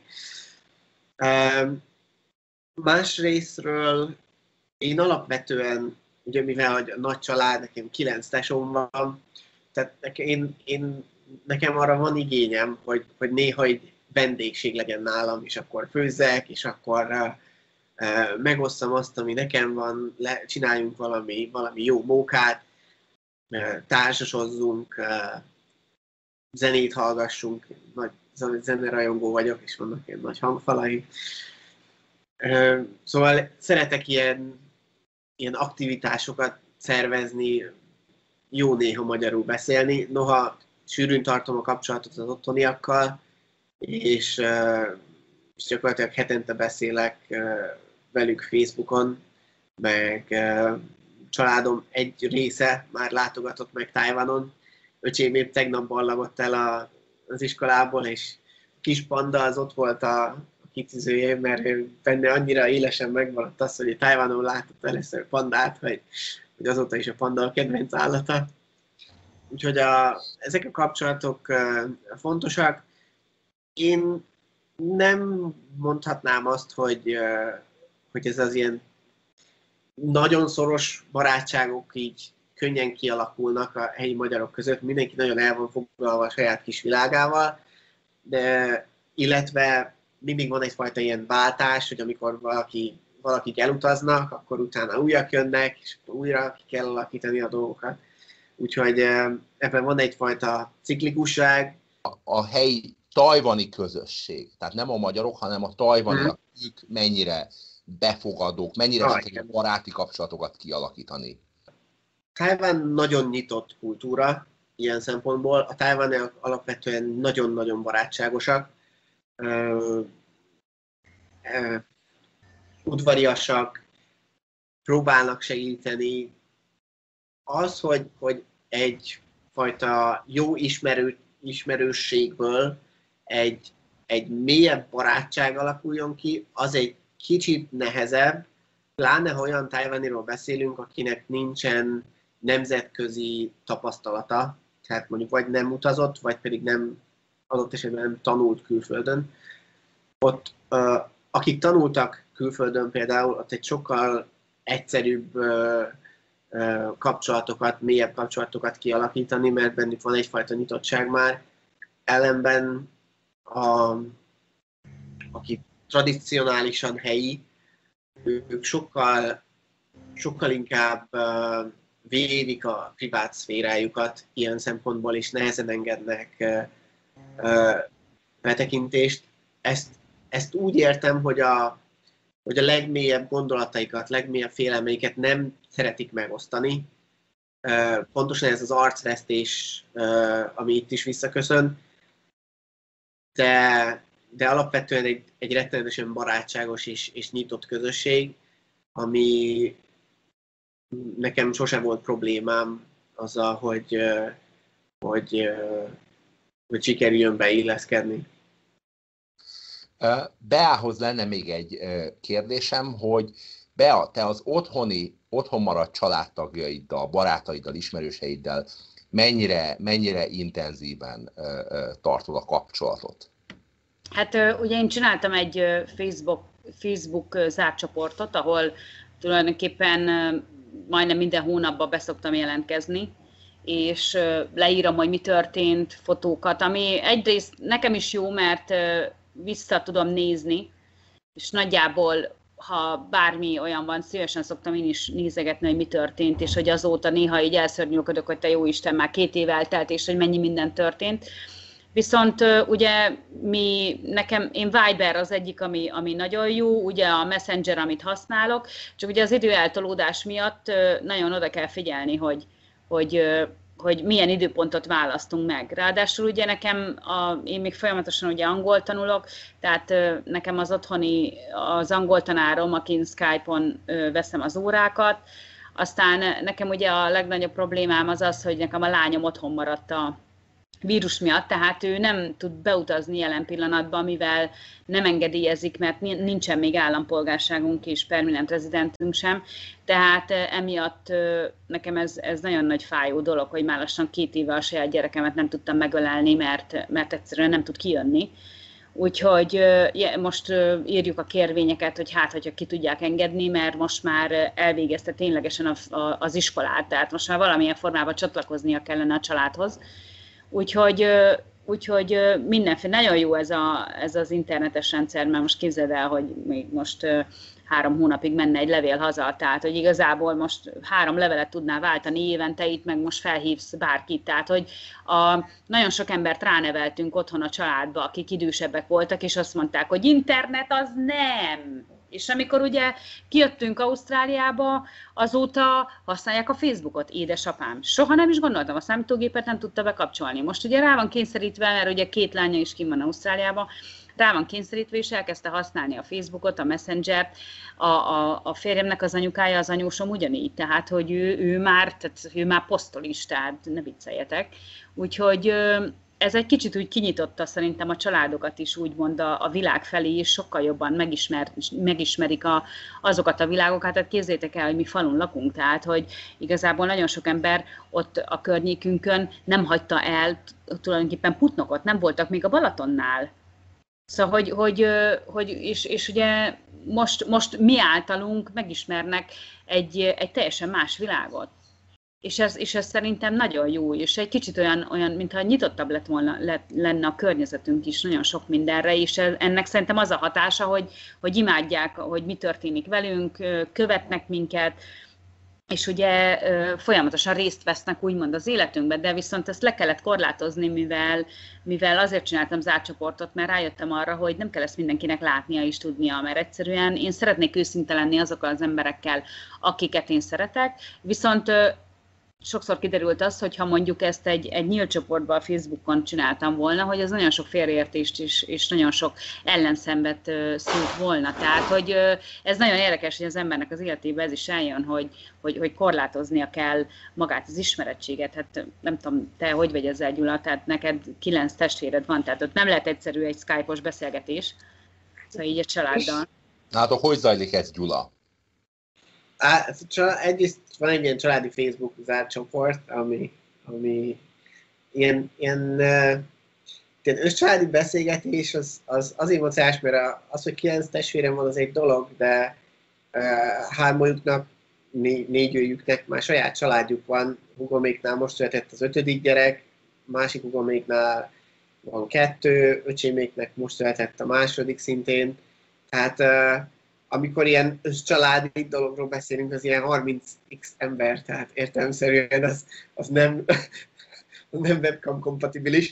Um, más részről én alapvetően, ugye mivel a nagy család, nekem kilenc tesóm van, tehát én, én nekem arra van igényem, hogy, hogy néha egy vendégség legyen nálam, és akkor főzzek, és akkor uh, uh, megosztam azt, ami nekem van, le, csináljunk valami, valami jó mókát, uh, társasozzunk, uh, zenét hallgassunk, nagy zenerajongó vagyok, és vannak ilyen nagy hangfalai. Uh, szóval szeretek ilyen, ilyen aktivitásokat szervezni, jó néha magyarul beszélni, noha sűrűn tartom a kapcsolatot az otthoniakkal, és, és gyakorlatilag hetente beszélek velük Facebookon, meg családom egy része már látogatott meg Tajvanon. Öcsém épp tegnap ballagott el a, az iskolából, és a kis panda az ott volt a kicizője, mert benne annyira élesen megmaradt az, hogy Tajvanon látott először pandát, hogy, hogy azóta is a panda a kedvenc állata. Úgyhogy a, ezek a kapcsolatok uh, fontosak. Én nem mondhatnám azt, hogy, uh, hogy ez az ilyen nagyon szoros barátságok így könnyen kialakulnak a helyi magyarok között. Mindenki nagyon el van foglalva a saját kis világával, de illetve mindig van egyfajta ilyen váltás, hogy amikor valaki, valakik elutaznak, akkor utána újak jönnek, és akkor újra ki kell alakítani a dolgokat. Úgyhogy ebben van egyfajta ciklikusság. A, a helyi tajvani közösség, tehát nem a magyarok, hanem a tajvaniak, hmm. ők mennyire befogadók, mennyire ah, szeretnék baráti kapcsolatokat kialakítani. Tajvan nagyon nyitott kultúra ilyen szempontból. A tajvaniak alapvetően nagyon-nagyon barátságosak, uh, uh, udvariasak, próbálnak segíteni. Az, hogy, hogy egyfajta jó ismerő, ismerősségből egy, egy mélyebb barátság alakuljon ki, az egy kicsit nehezebb, pláne ha olyan tajvaniról beszélünk, akinek nincsen nemzetközi tapasztalata, tehát mondjuk vagy nem utazott, vagy pedig nem, adott esetben nem tanult külföldön. Ott, uh, akik tanultak külföldön például, ott egy sokkal egyszerűbb uh, kapcsolatokat, mélyebb kapcsolatokat kialakítani, mert bennük van egyfajta nyitottság már. Ellenben, a, akik tradicionálisan helyi, ők sokkal, sokkal inkább uh, védik a privát szférájukat ilyen szempontból, és nehezen engednek uh, uh, betekintést. Ezt, ezt úgy értem, hogy a hogy a legmélyebb gondolataikat, legmélyebb félelmeiket nem szeretik megosztani. Pontosan ez az arcvesztés, ami itt is visszaköszön, de, de alapvetően egy, egy rettenetesen barátságos és, és nyitott közösség, ami nekem sose volt problémám azzal, hogy, hogy, hogy sikerüljön beilleszkedni. Beához lenne még egy kérdésem, hogy Bea, te az otthoni, otthon maradt családtagjaiddal, barátaiddal, ismerőseiddel mennyire, mennyire intenzíven tartod a kapcsolatot? Hát ugye én csináltam egy Facebook, Facebook zárcsoportot, ahol tulajdonképpen majdnem minden hónapban beszoktam jelentkezni, és leírom, hogy mi történt, fotókat, ami egyrészt nekem is jó, mert vissza tudom nézni, és nagyjából, ha bármi olyan van, szívesen szoktam én is nézegetni, hogy mi történt, és hogy azóta néha így elszörnyűködök, hogy te jó Isten, már két év eltelt, és hogy mennyi minden történt. Viszont ugye mi, nekem, én Viber az egyik, ami, ami nagyon jó, ugye a Messenger, amit használok, csak ugye az időeltolódás miatt nagyon oda kell figyelni, hogy, hogy hogy milyen időpontot választunk meg. Ráadásul ugye nekem, a, én még folyamatosan ugye angol tanulok, tehát nekem az otthoni, az angol tanárom, akin Skype-on veszem az órákat, aztán nekem ugye a legnagyobb problémám az az, hogy nekem a lányom otthon maradt a vírus miatt, tehát ő nem tud beutazni jelen pillanatban, mivel nem engedélyezik, mert nincsen még állampolgárságunk és permanent rezidentünk sem, tehát emiatt nekem ez, ez nagyon nagy fájó dolog, hogy már lassan két éve a saját gyerekemet nem tudtam megölelni, mert, mert egyszerűen nem tud kijönni. Úgyhogy most írjuk a kérvényeket, hogy hát, hogyha ki tudják engedni, mert most már elvégezte ténylegesen az iskolát, tehát most már valamilyen formában csatlakoznia kellene a családhoz. Úgyhogy, úgyhogy mindenféle, nagyon jó ez, a, ez az internetes rendszer, mert most képzeld el, hogy még most három hónapig menne egy levél haza, tehát hogy igazából most három levelet tudnál váltani évente, itt meg most felhívsz bárkit, tehát hogy a, nagyon sok embert ráneveltünk otthon a családba, akik idősebbek voltak, és azt mondták, hogy internet az nem. És amikor ugye kijöttünk Ausztráliába, azóta használják a Facebookot, édesapám. Soha nem is gondoltam, a számítógépet nem tudta bekapcsolni. Most ugye rá van kényszerítve, mert ugye két lánya is kint van Ausztráliában, rá van kényszerítve, és elkezdte használni a Facebookot, a Messengert. A, a, a férjemnek az anyukája, az anyósom ugyanígy, tehát hogy ő, ő, már, tehát ő már posztol is, tehát ne vicceljetek. Úgyhogy ez egy kicsit úgy kinyitotta szerintem a családokat is, úgymond a, a világ felé, és sokkal jobban megismer, megismerik a, azokat a világokat. Tehát képzeljétek el, hogy mi falun lakunk, tehát hogy igazából nagyon sok ember ott a környékünkön nem hagyta el tulajdonképpen Putnokot, nem voltak még a Balatonnál. Szóval, hogy, hogy, hogy és, és ugye most, most mi általunk megismernek egy, egy teljesen más világot. És ez, és ez szerintem nagyon jó, és egy kicsit olyan, olyan mintha nyitottabb lett volna, lett, lenne a környezetünk is nagyon sok mindenre, és ennek szerintem az a hatása, hogy, hogy imádják, hogy mi történik velünk, követnek minket, és ugye folyamatosan részt vesznek úgymond az életünkben, de viszont ezt le kellett korlátozni, mivel, mivel azért csináltam zárt csoportot, mert rájöttem arra, hogy nem kell ezt mindenkinek látnia és tudnia, mert egyszerűen én szeretnék őszinte lenni azokkal az emberekkel, akiket én szeretek, viszont sokszor kiderült az, hogy ha mondjuk ezt egy, egy nyílt csoportban a Facebookon csináltam volna, hogy ez nagyon sok félreértést is, és nagyon sok ellenszenvet szült volna. Tehát, hogy ez nagyon érdekes, hogy az embernek az életében ez is eljön, hogy, hogy, hogy korlátoznia kell magát az ismerettséget. Hát nem tudom, te hogy vagy ezzel, Gyula, tehát neked kilenc testvéred van, tehát ott nem lehet egyszerű egy Skype-os beszélgetés, szóval így a családdal. Nálatok hogy zajlik ez, Gyula? Á, egyrészt van egy ilyen családi Facebook zárt csoport, ami, ami ilyen, ilyen, uh, ilyen összcsaládi beszélgetés, az, az azért mocás, mert az, hogy kilenc testvérem van, az egy dolog, de uh, hármójuknak, né, négyőjüknek már saját családjuk van. Hugoméknál most született az ötödik gyerek, másik hugoméknál van kettő, öcséméknek most született a második szintén. Tehát uh, amikor ilyen családi dologról beszélünk, az ilyen harminc x ember, tehát értelemszerűen az, az nem, nem webcam kompatibilis.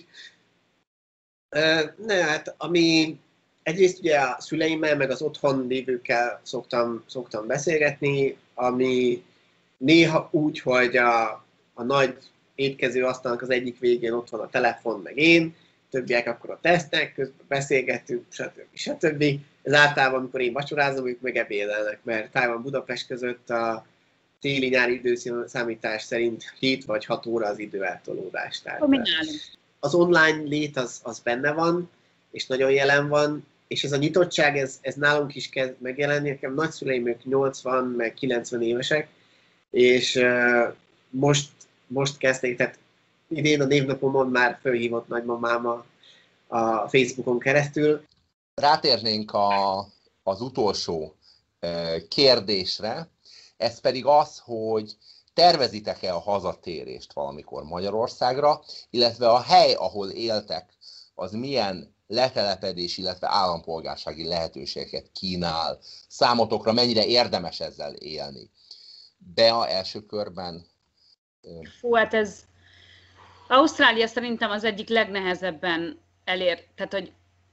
Ne, hát ami egyrészt ugye a szüleimmel, meg az otthon lévőkkel szoktam, szoktam beszélgetni, ami néha úgy, hogy a, a nagy étkező asztalnak az egyik végén ott van a telefon, meg én, többiek akkor a tesznek, közben beszélgetünk, stb. stb. Ez általában, amikor én vacsorázom, ők meg ebédelnek, mert Tájvan Budapest között a téli-nyári időszámítás szerint hét vagy hat óra az időeltolódás. Tehát az online lét az, az benne van, és nagyon jelen van, és ez a nyitottság, ez, ez nálunk is kezd megjelenni. Nekem nagyszüleim ők nyolcvan, meg kilencven évesek, és uh, most, most kezdték, tehát idén a névnapomon már fölhívott nagymamám a, a Facebookon keresztül. Rátérnénk a, az utolsó kérdésre, ez pedig az, hogy tervezitek-e a hazatérést valamikor Magyarországra, illetve a hely, ahol éltek, az milyen letelepedés, illetve állampolgársági lehetőségeket kínál számotokra, mennyire érdemes ezzel élni. Bea első körben. Fú, hát ez Ausztrália szerintem az egyik legnehezebben elér, tehát hogy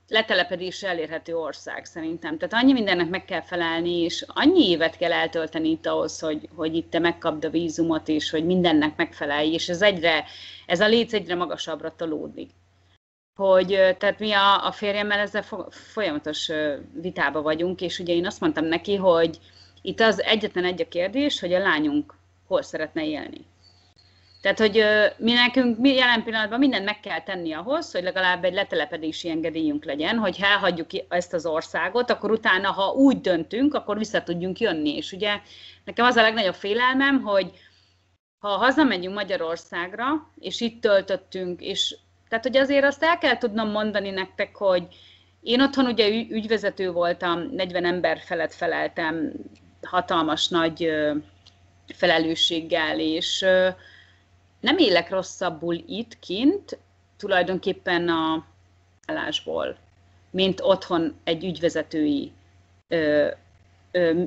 letelepedésre elérhető ország szerintem. Tehát annyi mindennek meg kell felelni, és annyi évet kell eltölteni itt ahhoz, hogy, hogy itt te megkapd a vízumot, és hogy mindennek megfelelj, és ez egyre, ez a léc egyre magasabbra tolódik. Hogy, tehát mi a, a férjemmel ezzel folyamatos vitába vagyunk, és ugye én azt mondtam neki, hogy itt az egyetlen egy a kérdés, hogy a lányunk hol szeretne élni. Tehát, hogy mi nekünk mi jelen pillanatban mindent meg kell tenni ahhoz, hogy legalább egy letelepedési engedélyünk legyen, hogy ha elhagyjuk ezt az országot, akkor utána, ha úgy döntünk, akkor vissza tudjunk jönni. És ugye nekem az a legnagyobb félelmem, hogy ha hazamegyünk Magyarországra, és itt töltöttünk, és tehát, hogy azért azt el kell tudnom mondani nektek, hogy én otthon ugye ügyvezető voltam, negyven ember felett feleltem, hatalmas nagy felelősséggel, és nem élek rosszabbul itt kint, tulajdonképpen a állásból, mint otthon egy ügyvezetői, ö, ö,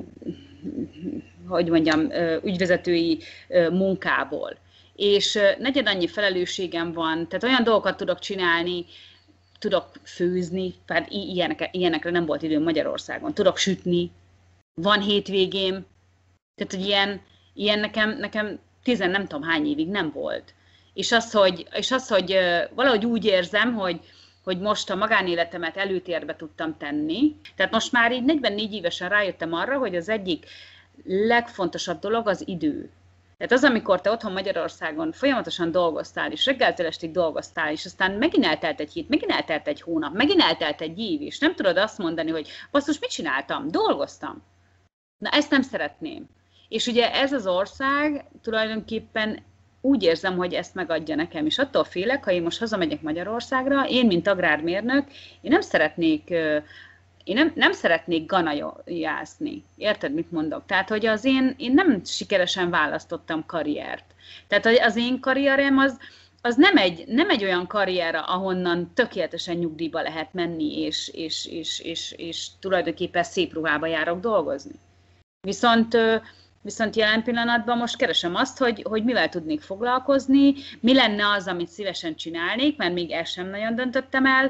hogy mondjam, ö, ügyvezetői ö, munkából. És negyed annyi felelősségem van, tehát olyan dolgokat tudok csinálni, tudok főzni, tehát ilyenek, ilyenekre nem volt időm Magyarországon, tudok sütni, van hétvégém, tehát hogy ilyen, ilyen nekem, nekem tizen nem tudom hány évig nem volt. És az, hogy, és az, hogy valahogy úgy érzem, hogy, hogy most a magánéletemet előtérbe tudtam tenni. Tehát most már így negyvennégy évesen rájöttem arra, hogy az egyik legfontosabb dolog az idő. Tehát az, amikor te otthon Magyarországon folyamatosan dolgoztál, és reggeltől estig dolgoztál, és aztán megint eltelt egy hét, megint eltelt egy hónap, megint eltelt egy év, és nem tudod azt mondani, hogy basszus, mit csináltam? Dolgoztam. Na, ezt nem szeretném. És ugye ez az ország tulajdonképpen úgy érzem, hogy ezt megadja nekem, és attól félek, ha én most hazamegyek Magyarországra, én, mint agrármérnök, én nem szeretnék, én nem, nem szeretnék ganajászni. Érted, mit mondok? Tehát, hogy az én, én nem sikeresen választottam karriert. Tehát az én karrierem az, az nem, egy, nem egy olyan karrier, ahonnan tökéletesen nyugdíjba lehet menni, és, és, és, és, és tulajdonképpen szép ruhába járok dolgozni. Viszont Viszont jelen pillanatban most keresem azt, hogy, hogy mivel tudnék foglalkozni, mi lenne az, amit szívesen csinálnék, mert még ezt sem nagyon döntöttem el,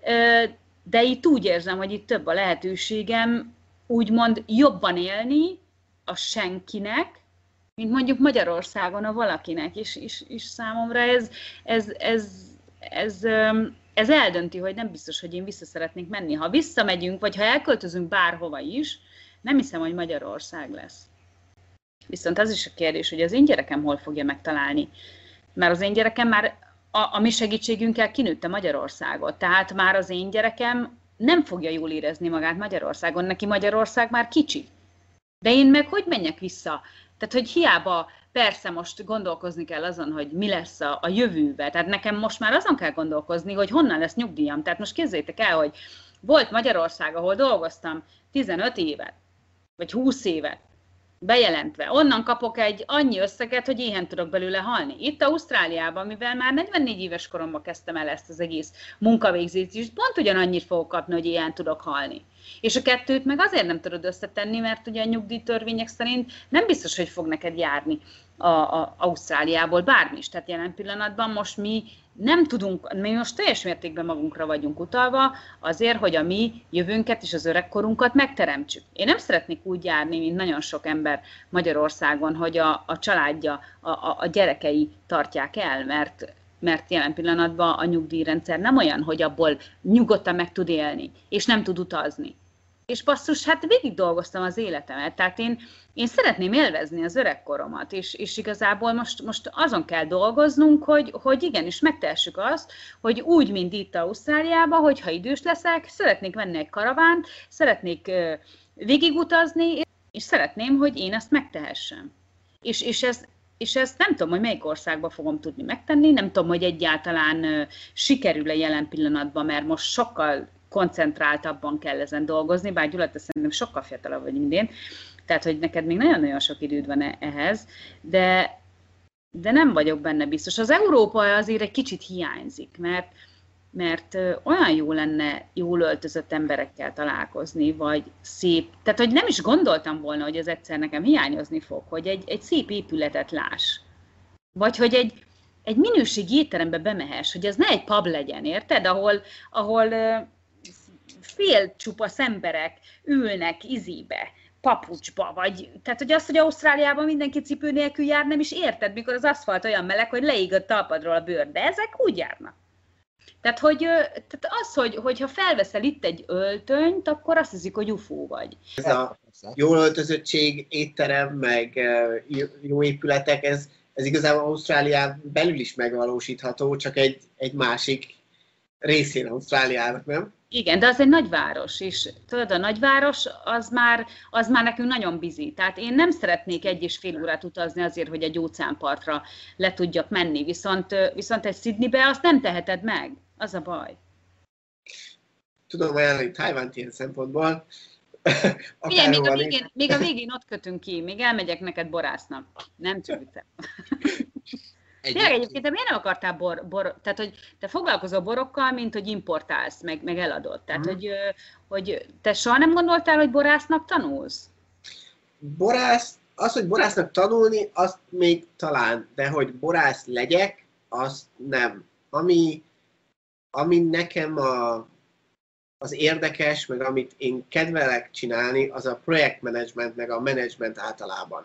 de itt úgy érzem, hogy itt több a lehetőségem úgymond jobban élni a senkinek, mint mondjuk Magyarországon a valakinek, és, és, és számomra ez, ez, ez, ez, ez eldönti, hogy nem biztos, hogy én vissza szeretnék menni. Ha visszamegyünk, vagy ha elköltözünk bárhova is, nem hiszem, hogy Magyarország lesz. Viszont az is a kérdés, hogy az én gyerekem hol fogja megtalálni. Mert az én gyerekem már a, a mi segítségünkkel kinőtte Magyarországot. Tehát már az én gyerekem nem fogja jól érezni magát Magyarországon. Neki Magyarország már kicsi. De én meg hogy menjek vissza? Tehát, hogy hiába persze most gondolkozni kell azon, hogy mi lesz a, a jövőben. Tehát nekem most már azon kell gondolkozni, hogy honnan lesz nyugdíjam. Tehát most képzeljétek el, hogy volt Magyarország, ahol dolgoztam tizenöt évet, vagy húsz évet, bejelentve. Onnan kapok egy annyi összeget, hogy éhen tudok belőle halni. Itt Ausztráliában, mivel már negyvennégy éves koromban kezdtem el ezt az egész munkavégzést, és pont ugyanannyit fogok kapni, hogy éhen tudok halni. És a kettőt meg azért nem tudod összetenni, mert ugye a nyugdíjtörvények szerint nem biztos, hogy fog neked járni a, a Ausztráliából bármi is. Tehát jelen pillanatban most mi nem tudunk, mi most teljes mértékben magunkra vagyunk utalva azért, hogy a mi jövőnket és az öregkorunkat megteremtsük. Én nem szeretnék úgy járni, mint nagyon sok ember Magyarországon, hogy a, a családja, a, a, a gyerekei tartják el, mert, mert jelen pillanatban a nyugdíjrendszer nem olyan, hogy abból nyugodtan meg tud élni, és nem tud utazni. És basszus, hát végig dolgoztam az életemet, tehát én, én szeretném élvezni az öregkoromat, és, és igazából most, most azon kell dolgoznunk, hogy, hogy igenis megtehessük azt, hogy úgy, mint itt Ausztráliában, hogyha idős leszek, szeretnék venni egy karavánt, szeretnék uh, végigutazni, és szeretném, hogy én ezt megtehessem. És, és, ez, és ezt nem tudom, hogy melyik országban fogom tudni megtenni, nem tudom, hogy egyáltalán uh, sikerül-e jelen pillanatban, mert most sokkal koncentráltabban kell ezen dolgozni, bár Gyula, te szerintem sokkal fiatalabb vagy, mint én, tehát, hogy neked még nagyon-nagyon sok időd van ehhez, de, de nem vagyok benne biztos. Az Európa azért egy kicsit hiányzik, mert, mert olyan jó lenne jól öltözött emberekkel találkozni, vagy szép, tehát, hogy nem is gondoltam volna, hogy ez egyszer nekem hiányozni fog, hogy egy, egy szép épületet láss, vagy hogy egy, egy minőségi étterembe bemehess, hogy ez ne egy pub legyen, érted? Ahol, ahol fél csupasz emberek ülnek izibe, papucsba, vagy, tehát hogy az, hogy Ausztráliában mindenki cipő nélkül jár, nem is érted, mikor az aszfalt olyan meleg, hogy leég a talpadról a bőr, de ezek úgy járnak. Tehát, hogy, tehát az, hogy, hogyha felveszel itt egy öltönyt, akkor azt hiszik, hogy ufó vagy. Ez a jól öltözöttség, étterem, meg jó épületek, ez, ez igazából Ausztrálián belül is megvalósítható, csak egy, egy másik részén Ausztráliának, nem? Igen, de az egy nagyváros, és tudod, a nagyváros az már, az már nekünk nagyon bizi. Tehát én nem szeretnék egy és fél órát utazni azért, hogy egy óceánpartra le tudjak menni, viszont, viszont egy Sydneybe azt nem teheted meg. Az a baj. Tudom ajánlani Tajvant ilyen szempontból. Igen, még a, végén, még a végén ott kötünk ki, még elmegyek neked borásznak. Nem csak viccelem. Tényleg egyébként te miért nem akartál bor, bor, tehát hogy te foglalkozol borokkal, mint hogy importálsz, meg, meg eladod. Tehát, hmm. hogy, hogy te soha nem gondoltál, hogy borásznak tanulsz? Borász, az, hogy borásznak tanulni, azt még talán, de hogy borász legyek, azt nem. Ami, ami nekem a, az érdekes, meg amit én kedvelek csinálni, az a projektmenedzsment, meg a menedzsment általában.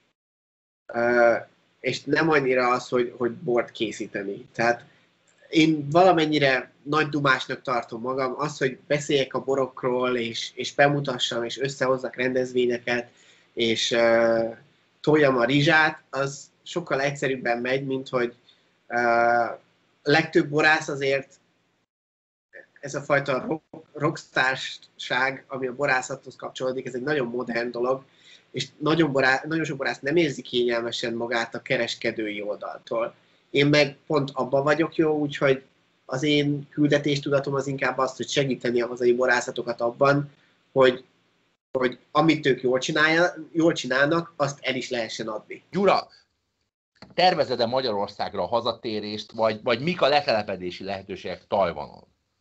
Uh, és nem annyira az, hogy, hogy bort készíteni. Tehát én valamennyire nagy dumásnak tartom magam, az, hogy beszéljek a borokról, és, és bemutassam, és összehozzak rendezvényeket, és uh, toljam a rizsát, az sokkal egyszerűbben megy, mint hogy uh, legtöbb borász azért ez a fajta rockstárság, ami a borászathoz kapcsolódik, ez egy nagyon modern dolog, és nagyon, borá, nagyon sok borász nem érzi kényelmesen magát a kereskedői oldaltól. Én meg pont abban vagyok jó, úgyhogy az én küldetéstudatom az inkább azt, hogy segíteni a hazai borászatokat abban, hogy, hogy amit ők jól, csinálja, jól csinálnak, azt el is lehessen adni. Gyura, tervezed-e Magyarországra a hazatérést, vagy, vagy mik a letelepedési lehetőségek Tajvanon?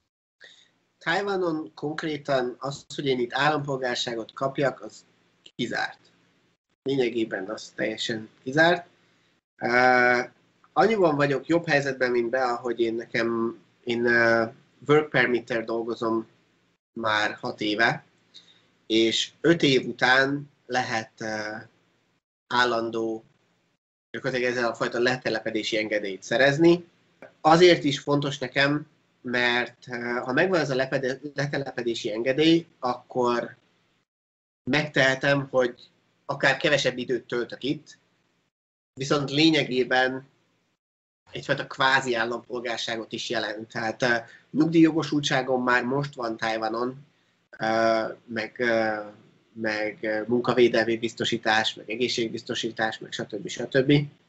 Tajvanon konkrétan az, hogy én itt állampolgárságot kapjak, az kizárt. Lényegében az teljesen kizárt. Uh, annyiban vagyok jobb helyzetben, mint be, ahogy én nekem, én uh, work permit-tel dolgozom már hat éve, és öt év után lehet uh, állandó, gyakorlatilag ezzel a fajta letelepedési engedélyt szerezni. Azért is fontos nekem, mert uh, ha megvan ez a letelepedési engedély, akkor megtehetem, hogy akár kevesebb időt töltök itt, viszont lényegében egyfajta kvázi állampolgárságot is jelent. Tehát uh, nyugdíjjogosultságom már most van Tajvanon, uh, meg, uh, meg munkavédelmi biztosítás, meg egészségbiztosítás, meg stb. stb.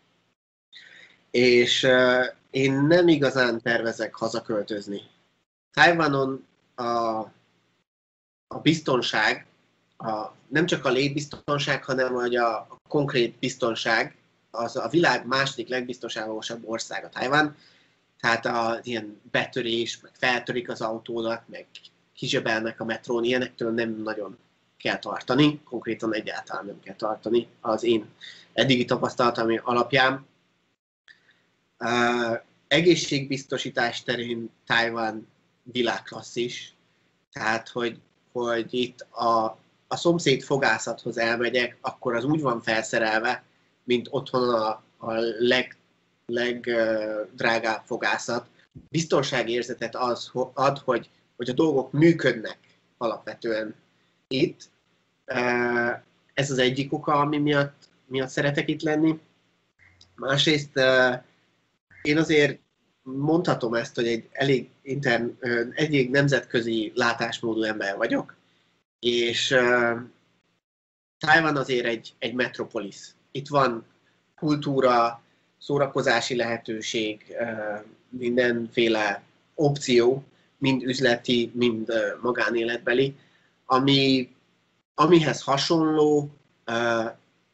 És uh, én nem igazán tervezek hazaköltözni. Tajvanon a, a biztonság, A, nem csak a létbiztonság, hanem hogy a, a konkrét biztonság, az a világ második legbiztonságosabb ország a Tajvan. Tehát a, ilyen betörés, meg feltörik az autónak, meg kizsebelnek a metrón, ilyenektől nem nagyon kell tartani, konkrétan egyáltalán nem kell tartani az én eddigi tapasztalatom alapján. Uh, egészségbiztosítás terén Tajvan világklasszis, tehát hogy, hogy itt a a szomszéd fogászathoz elmegyek, akkor az úgy van felszerelve, mint otthon a, a leg, legdrágább fogászat. Biztonságérzetet az ad, hogy, hogy a dolgok működnek alapvetően itt. Ez az egyik oka, ami miatt, miatt szeretek itt lenni. Másrészt én azért mondhatom ezt, hogy egy elég, intern, elég nemzetközi látásmódú ember vagyok, és uh, Tajvan azért egy, egy metropolis. Itt van kultúra, szórakozási lehetőség, uh, mindenféle opció, mind üzleti, mind uh, magánéletbeli, ami, amihez hasonló uh,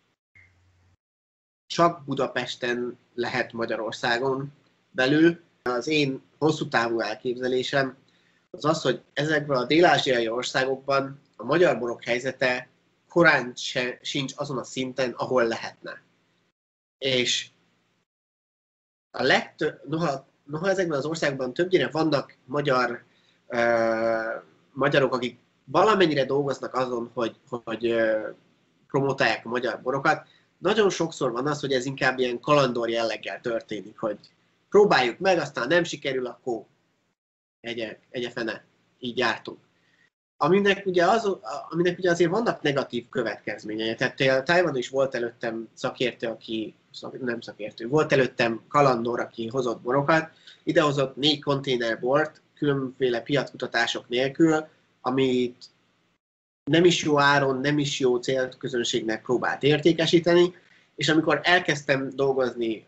csak Budapesten lehet Magyarországon belül. Az én hosszú távú elképzelésem az az, hogy ezekben a dél-ázsiai országokban a magyar borok helyzete korán se, sincs azon a szinten, ahol lehetne. És a legtöbb, noha, noha ezekben az országban többnyire vannak magyar uh, magyarok, akik valamennyire dolgoznak azon, hogy, hogy promotálják a magyar borokat, nagyon sokszor van az, hogy ez inkább ilyen kalandor jelleggel történik, hogy próbáljuk meg, aztán nem sikerül, akkor egye, egye fene, így jártunk. Aminek ugye, az, aminek ugye azért vannak negatív következményei. Tehát Tajvan is volt előttem szakértő, aki, nem szakértő, volt előttem kalandor, aki hozott borokat, idehozott négy konténer bort, különféle piackutatások nélkül, amit nem is jó áron, nem is jó célközönségnek próbált értékesíteni, és amikor elkezdtem dolgozni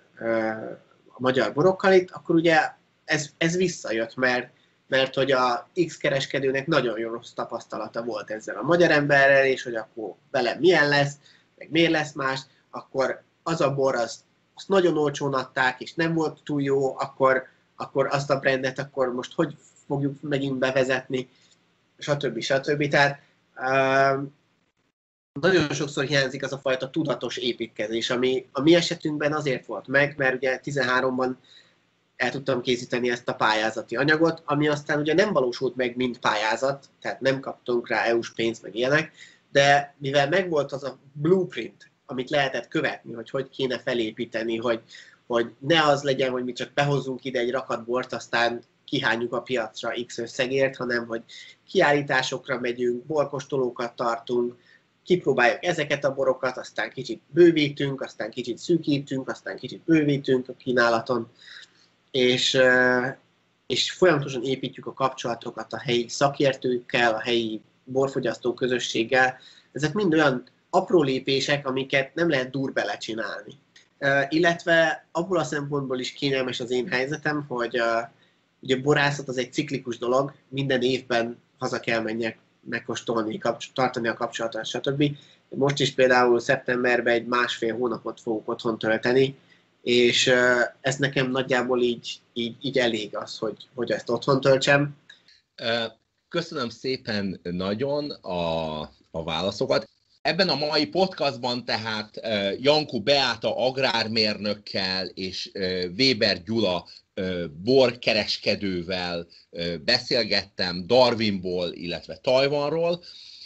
a magyar borokkal itt, akkor ugye ez, ez visszajött, mert, mert hogy a X kereskedőnek nagyon jó rossz tapasztalata volt ezzel a magyar emberrel, és hogy akkor velem milyen lesz, meg miért lesz más, akkor az a bor, azt, azt nagyon olcsón adták, és nem volt túl jó, akkor, akkor azt a brandet akkor most hogy fogjuk megint bevezetni, stb. stb. Tehát uh, nagyon sokszor hiányzik az a fajta tudatos építkezés, ami a mi esetünkben azért volt meg, mert ugye tizenháromban el tudtam készíteni ezt a pályázati anyagot, ami aztán ugye nem valósult meg, mint pályázat, tehát nem kaptunk rá é u-s pénzt, meg ilyenek, de mivel megvolt az a blueprint, amit lehetett követni, hogy hogy kéne felépíteni, hogy, hogy ne az legyen, hogy mi csak behozzunk ide egy rakat bort, aztán kihányjuk a piacra X összegért, hanem hogy kiállításokra megyünk, borkóstolókat tartunk, kipróbáljuk ezeket a borokat, aztán kicsit bővítünk, aztán kicsit szűkítünk, aztán kicsit bővítünk a kínálaton, és, és folyamatosan építjük a kapcsolatokat a helyi szakértőkkel, a helyi borfogyasztó közösséggel. Ezek mind olyan apró lépések, amiket nem lehet dur belecsinálni. Illetve abból a szempontból is kényelmes az én helyzetem, hogy ugye a borászat az egy ciklikus dolog, minden évben haza kell menjek megkóstolni, tartani a kapcsolatot, stb. Most is például szeptemberben egy másfél hónapot fogok otthon tölteni, és ez nekem nagyjából így, így, így elég az, hogy, hogy ezt otthon töltsem. Köszönöm szépen nagyon a, a válaszokat. Ebben a mai podcastban tehát Janku Beáta agrármérnökkel és Weber Gyula borkereskedővel beszélgettem Darwinból, illetve Tajvanról.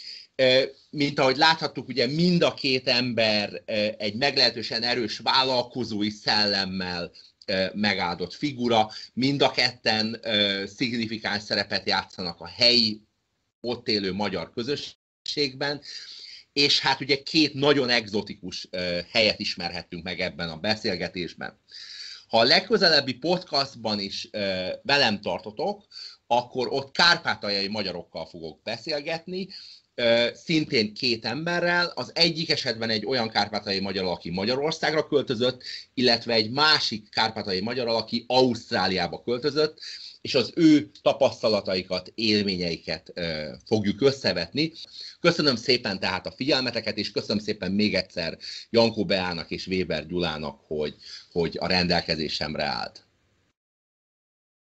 Mint ahogy láthattuk, ugye mind a két ember egy meglehetősen erős vállalkozói szellemmel megáldott figura, mind a ketten szignifikáns szerepet játszanak a helyi, ott élő magyar közösségben, és hát ugye két nagyon egzotikus helyet ismerhettünk meg ebben a beszélgetésben. Ha a legközelebbi podcastban is velem tartotok, akkor ott kárpátaljai magyarokkal fogok beszélgetni, szintén két emberrel, az egyik esetben egy olyan kárpátaljai magyarral, aki Magyarországra költözött, illetve egy másik kárpátaljai magyarral, aki Ausztráliába költözött, és az ő tapasztalataikat, élményeiket fogjuk összevetni. Köszönöm szépen tehát a figyelmeteket, és köszönöm szépen még egyszer Janku Beának és Weber Gyulának, hogy, hogy a rendelkezésemre állt.